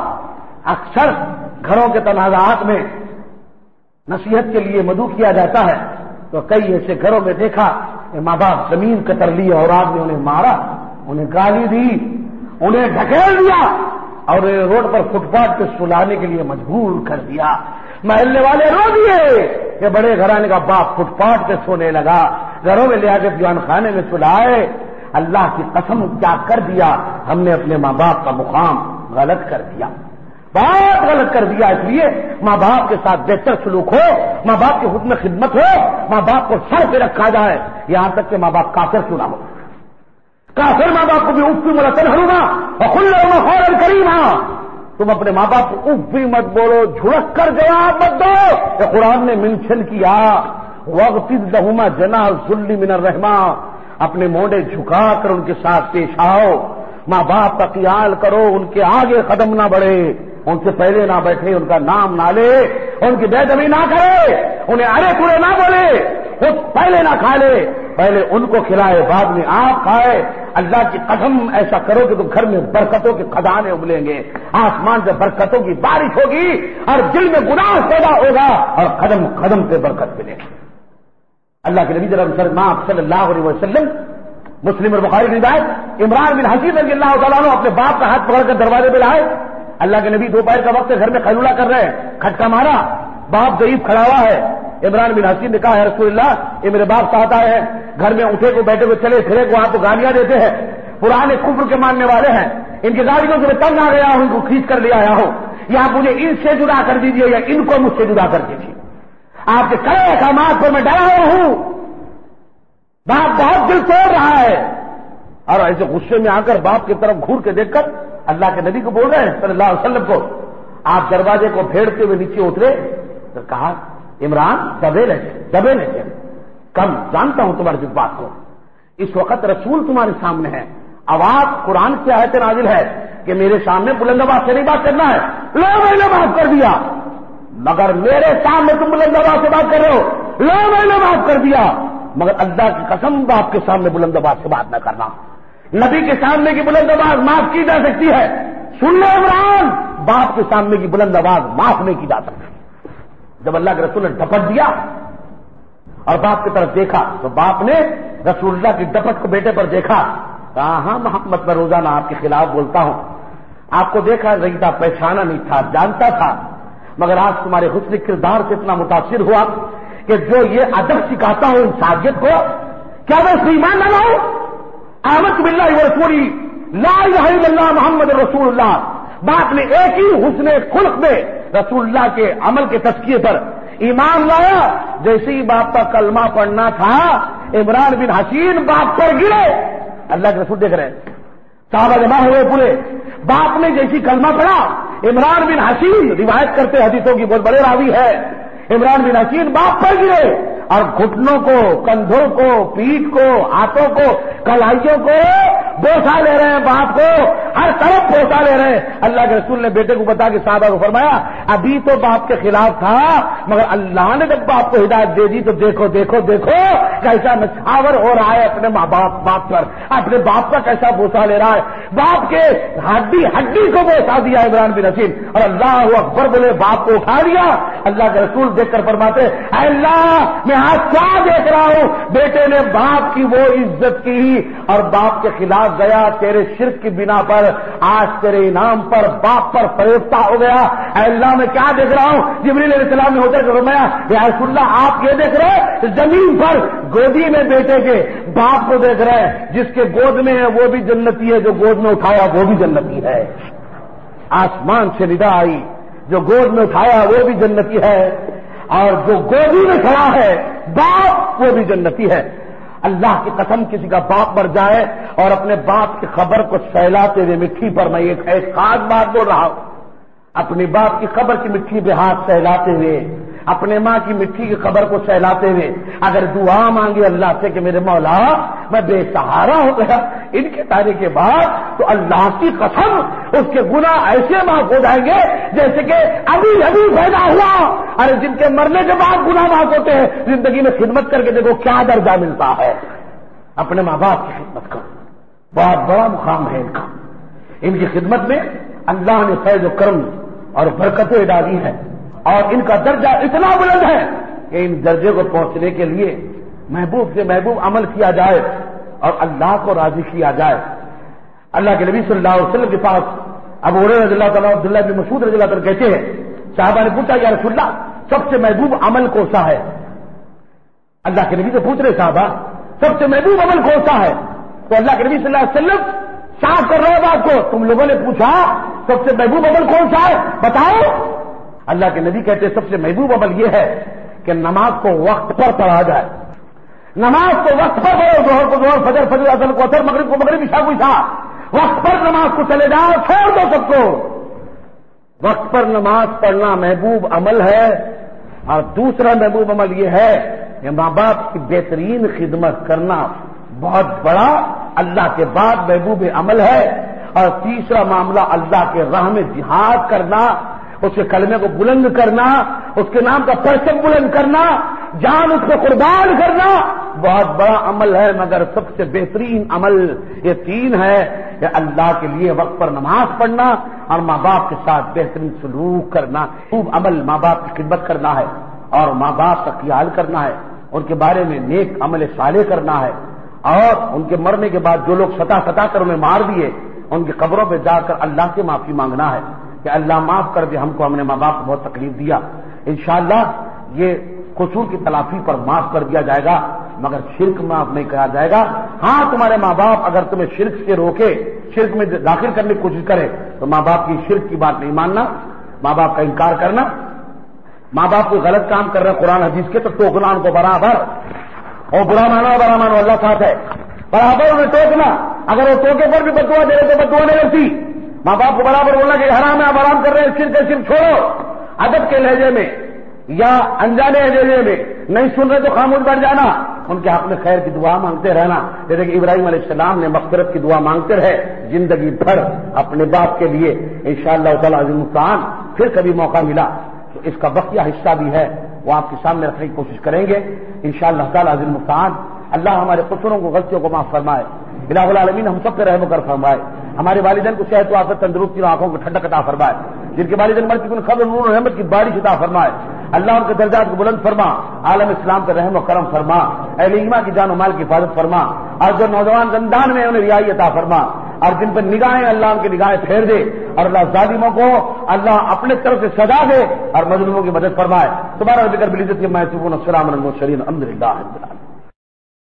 اکثر گھروں کے تنازعات میں نصیحت کے لیے مدعو کیا جاتا ہے تو کئی ایسے گھروں میں دیکھا کہ ماں باپ زمین کتر لی اور آدمی انہیں مارا, انہیں گالی دی, انہیں ڈھکیل دیا اور روڈ پر فٹ پاتھ پہ سلانے کے لیے مجبور کر دیا. محلے والے رو دیے کہ بڑے گھرانے کا باپ فٹ پاتھ پہ سونے لگا, گھروں میں لے آ کے دیوان خانے میں سلائے. اللہ کی قسم کیا کر دیا, ہم نے اپنے ماں باپ کا مقام غلط کر دیا, بہت غلط کر دیا. اس لیے ماں باپ کے ساتھ بہتر سلوک ہو, ماں باپ کی حکم خدمت ہو, ماں باپ کو سر پہ رکھا جائے, یہاں تک کہ ماں باپ کافر کیوں نہ ہو. کافر ماں باپ کو بھی اف بھی مرتن ہوگا اور خلّا خورا کریما. تم اپنے ماں باپ کو اف بھی مت بولو, جھڑک کر جواب مت دو. کہ قرآن نے منشن کیا وَاغْفِضْ لَهُمَا جَنَاحَ الذُّلِّ مِنَ الرَّحْمَةِ, اپنے موڈے جھکا کر ان کے ساتھ پیش آؤ. ماں باپ کا خیال کرو, ان کے آگے قدم نہ بڑھے, ان سے پہلے نہ بیٹھے, ان کا نام نہ لے, ان کی بے ادبی نہ کرے, انہیں ارے پورے نہ بولے, خود پہلے نہ کھا لے, پہلے ان کو کھلائے بعد میں آپ کھائے. اللہ کی قسم ایسا کرو کہ تو گھر میں برکتوں کے خزانے ابلیں گے, آسمان سے برکتوں کی بارش ہوگی اور دل میں گناہ پیدا ہوگا اور قدم قدم پہ برکت ملے گی. اللہ کے نبی صلی اللہ علیہ وسلم مسلم اور بخاری کی روایت عمران بن حسین رضی اللہ تعالیٰ عنہ اپنے باپ کا ہاتھ پکڑ کر دروازے پہ لائے. اللہ کے نبی دوپہر کا وقت گھر میں قیلولہ کر رہے ہیں, کھٹکا مارا, باپ ضعیف کھڑا ہوا ہے. عمران بن حسین نے کہا ہے رسول اللہ یہ میرے باپ ساتھ آئے ہیں, گھر میں اٹھے کو بیٹھے کو چلے پھرے کو آپ کو گالیاں دیتے ہیں, پرانے کفر کے ماننے والے ہیں, ان کی گالیوں سے میں تنگ آ گیا ہوں, ان کو کھینچ کر لے آیا ہوں, یا آپ مجھے ان سے جدا کر دیجیے یا ان کو مجھ سے جدا کر دیجیے. آپ کے کڑے احکامات پر میں ڈرا ہوا ہوں. باپ بہت دل توڑ رہا ہے اور ایسے غصے میں آ کر باپ کی طرف گھور کے دیکھ کر اللہ کے نبی کو بول رہے ہیں صلی اللہ علیہ وسلم کو. آپ دروازے کو پھیڑتے ہوئے نیچے اترے تو کہا عمران دبے لے دبے لے کم جانتا ہوں تمہاری جذبات کو, اس وقت رسول تمہارے سامنے ہے, آواز قرآن کی آیت نازل ہے کہ میرے سامنے بلند آواز سے نہیں بات کرنا ہے. لو میں نے معاف کر دیا, مگر میرے سامنے تم بلند آواز سے بات کر رہے ہو. لو میں نے معاف کر دیا, مگر اللہ کی قسم باپ کے سامنے بلند آواز سے بات نہ کرنا. نبی کے سامنے کی بلند آواز معاف کی جا سکتی ہے, سن لو عمران, باپ کے سامنے کی بلند آواز معاف نہیں کی جا سکتی. جب اللہ کے رسول نے ڈپٹ دیا اور باپ کی طرف دیکھا تو باپ نے رسول اللہ کی ڈپٹ کو بیٹے پر دیکھا, کہا ہاں محمد میں روزانہ آپ کے خلاف بولتا ہوں, آپ کو دیکھا نہیں تھا, پہچانا نہیں تھا, جانتا تھا, مگر آج تمہارے حسن کردار سے اتنا متاثر ہوا کہ جو یہ ادب سکھاتا ہوں انسانیت کو, کیا میں اس میں ایمان نہ لاؤں؟ آمنت باللہ ورسولہ لا الہ الا اللہ محمد رسول اللہ. باپ نے ایک ہی حسن خلق میں رسول اللہ کے عمل کے تزکیے پر ایمان لایا. جیسے ہی باپ کا کلمہ پڑھنا تھا عمران بن حسین باپ پر گرے. اللہ کے رسول دیکھ رہے ہیں, صحابہ جمع ہوئے پورے, باپ نے جیسی کلمہ پڑھا عمران بن حسین روایت کرتے حدیثوں کی بہت بڑے راوی ہے, عمران بن حسین باپ پر گرے اور گھٹنوں کو, کندھوں کو, پیٹھ کو, ہاتھوں کو, کلائیوں کو بوسا لے رہے ہیں, باپ کو ہر طرف بوسا لے رہے ہیں. اللہ کے رسول نے بیٹے کو بتا کے صحابہ کو فرمایا ابھی تو باپ کے خلاف تھا, مگر اللہ نے جب باپ کو ہدایت دے دی تو دیکھو دیکھو دیکھو کیسا نچھاور ہو رہا ہے اپنے ماں باپ باپ پر, اپنے باپ کا کیسا بوسا لے رہا ہے. باپ کے ہڈی ہڈی کو بوسا دیا عمران بن حسین اور اللہ اکبر بولے باپ کو اٹھا لیا. اللہ کے رسول دیکھ کر فرماتے اے اللہ میں آج کیا دیکھ رہا ہوں, بیٹے نے باپ کی وہ عزت کی اور باپ کے خلاف گیا, تیرے شرک کی بنا پر آج تیرے انعام پر باپ پر فریفتہ ہو گیا. اے اللہ میں کیا دیکھ رہا ہوں, جبریل علیہ السلام نے ہوتے فرمایا یا رسول اللہ آپ یہ دیکھ رہے زمین پر گودی میں بیٹے کے باپ کو دیکھ رہے, جس کے گود میں ہے وہ بھی جنتی ہے, جو گود میں اٹھایا وہ بھی جنتی ہے. آسمان سے ندا آئی, جو گود میں اٹھایا وہ بھی جنتی ہے اور جو گودی میں کھڑا ہے باپ وہ بھی جنتی ہے. اللہ کی قسم کسی کا باپ مر جائے اور اپنے باپ کی خبر کو سہلاتے ہوئے مٹھی پر, میں ایک ایک خاص بات بول رہا ہوں, اپنی باپ کی خبر کی مٹھی پہ ہاتھ سہلاتے ہوئے, اپنے ماں کی مٹھی کی خبر کو سہلاتے ہوئے اگر دعا مانگے اللہ سے کہ میرے مولا میں بے سہارا ہو گیا ان کے تانے کے بعد, تو اللہ کی قسم اس کے گناہ ایسے معاف ہو جائیں گے جیسے کہ ابھی ابھی پیدا ہوا. ارے جن کے مرنے کے بعد گناہ معاف ہوتے ہیں, زندگی میں خدمت کر کے دیکھو کیا درجہ ملتا ہے. اپنے ماں باپ کی خدمت کرو, بہت بڑا مقام ہے ان کا. ان کی خدمت میں اللہ نے فیض و کرم اور برکتیں ڈالی ہیں اور ان کا درجہ اتنا بلند ہے کہ ان درجے کو پہنچنے کے لیے محبوب سے محبوب عمل کیا جائے اور اللہ کو راضی کیا جائے. اللہ کے نبی صلی اللہ علیہ وسلم کے پاس ابو ہریرہ رضی اللہ تعالیٰ عبداللہ بن مسعود رضی اللہ تعالیٰ کہتے ہیں صحابہ نے پوچھا یا رسول اللہ سب سے محبوب عمل کون سا ہے؟ اللہ کے نبی سے پوچھ رہے صحابہ سب سے محبوب عمل کون سا ہے؟ تو اللہ کے نبی صلی اللہ علیہ وسلم صاف کر رہے بات کو, تم لوگوں نے پوچھا سب سے محبوب عمل کون سا ہے بتاؤ. اللہ کے نبی کہتے ہیں سب سے محبوب عمل یہ ہے کہ نماز کو وقت پر پڑھا جائے. نماز کو وقت پر پڑھو, ظہر کو ظہر, فجر فجر, عصر کو عصر, مغرب کو مغرب, عشاء کو عشاء, وقت پر نماز کو چلے جاؤ, چھوڑ دو سب کو. وقت پر نماز پڑھنا محبوب عمل ہے. اور دوسرا محبوب عمل یہ ہے کہ ماں باپ کی بہترین خدمت کرنا بہت بڑا اللہ کے بعد محبوب عمل ہے. اور تیسرا معاملہ اللہ کے راہ میں جہاد کرنا, اس کے کلمے کو بلند کرنا, اس کے نام کا پرچم بلند کرنا, جان اس کو قربان کرنا بہت بڑا عمل ہے. مگر سب سے بہترین عمل یہ تین ہے کہ اللہ کے لیے وقت پر نماز پڑھنا اور ماں باپ کے ساتھ بہترین سلوک کرنا. خوب عمل ماں باپ کی خدمت کرنا ہے اور ماں باپ کا خیال کرنا ہے, ان کے بارے میں نیک عمل صالح کرنا ہے. اور ان کے مرنے کے بعد جو لوگ ستا ستا کر انہیں مار دیے ان کی قبروں پہ جا کر اللہ سے معافی مانگنا ہے کہ اللہ معاف کر دے, ہم کو ہم نے ماں باپ کو بہت تکلیف دیا. انشاءاللہ یہ قصور کی تلافی پر معاف کر دیا جائے گا مگر شرک معاف نہیں کیا جائے گا. ہاں تمہارے ماں باپ اگر تمہیں شرک سے روکے, شرک میں داخل کرنے کی کوشش کرے تو ماں باپ کی شرک کی بات نہیں ماننا, ماں باپ کا انکار کرنا. ماں باپ کوئی غلط کام کر رہے ہیں قرآن حدیث کے تو ٹوکنا ان کو برابر, اور برا مانو برا مانو اللہ ساتھ ہے, برابر انہیں ٹوکنا. اگر وہ ٹوکے پر بھی بدعا دے رہے تو بدعا نہیں لگتی. ماں باپ کو برابر بولنا کہ حرام ہے, آپ آرام کر رہے ہیں, شرک ہے شرک چھوڑو. ادب کے لہجے میں یا انجانے لہجے میں نہیں سن رہے تو خاموش بیٹھ جانا, ان کے حق میں خیر کی دعا مانگتے رہنا. جیسے کہ ابراہیم علیہ السلام نے مغفرت کی دعا مانگتے رہے زندگی بھر اپنے باپ کے لیے. انشاءاللہ تعالی عظیم الشان پھر کبھی موقع ملا تو اس کا بقیہ حصہ بھی ہے وہ آپ کے سامنے رکھنے کی کوشش کریں گے انشاءاللہ تعالی عزیز المفتعان۔ اللہ ہمارے قصوروں کو، غلطیوں کو معاف فرمائے، الہ العالمین ہم سب پہ رحم و کرم فرمائے، ہمارے والدین کو صحت و عافیت، تندرستی اور آنکھوں کو ٹھنڈک عطا فرمائے، جن کے والدین مر چکے ان خبر نور و رحمت کی بارش عطا فرمائے، اللہ ان کے درجات کو بلند فرما، عالم اسلام پہ رحم و کرم فرما، اہل ایمان کی جان و مال کی حفاظت فرما، اور جو نوجوان زندان میں انہیں رہائی عطا فرما، اور جن پر نگاہیں اللہ ان کی نگاہیں پھیر دے، اور اللہ ظالموں کو اللہ اپنے طرف سے سزا دے اور مظلوموں کی مدد فرمائے۔ تمہارا ذکر بالعزت کے میں سبحان السلام علی المرسلین الحمد للہ۔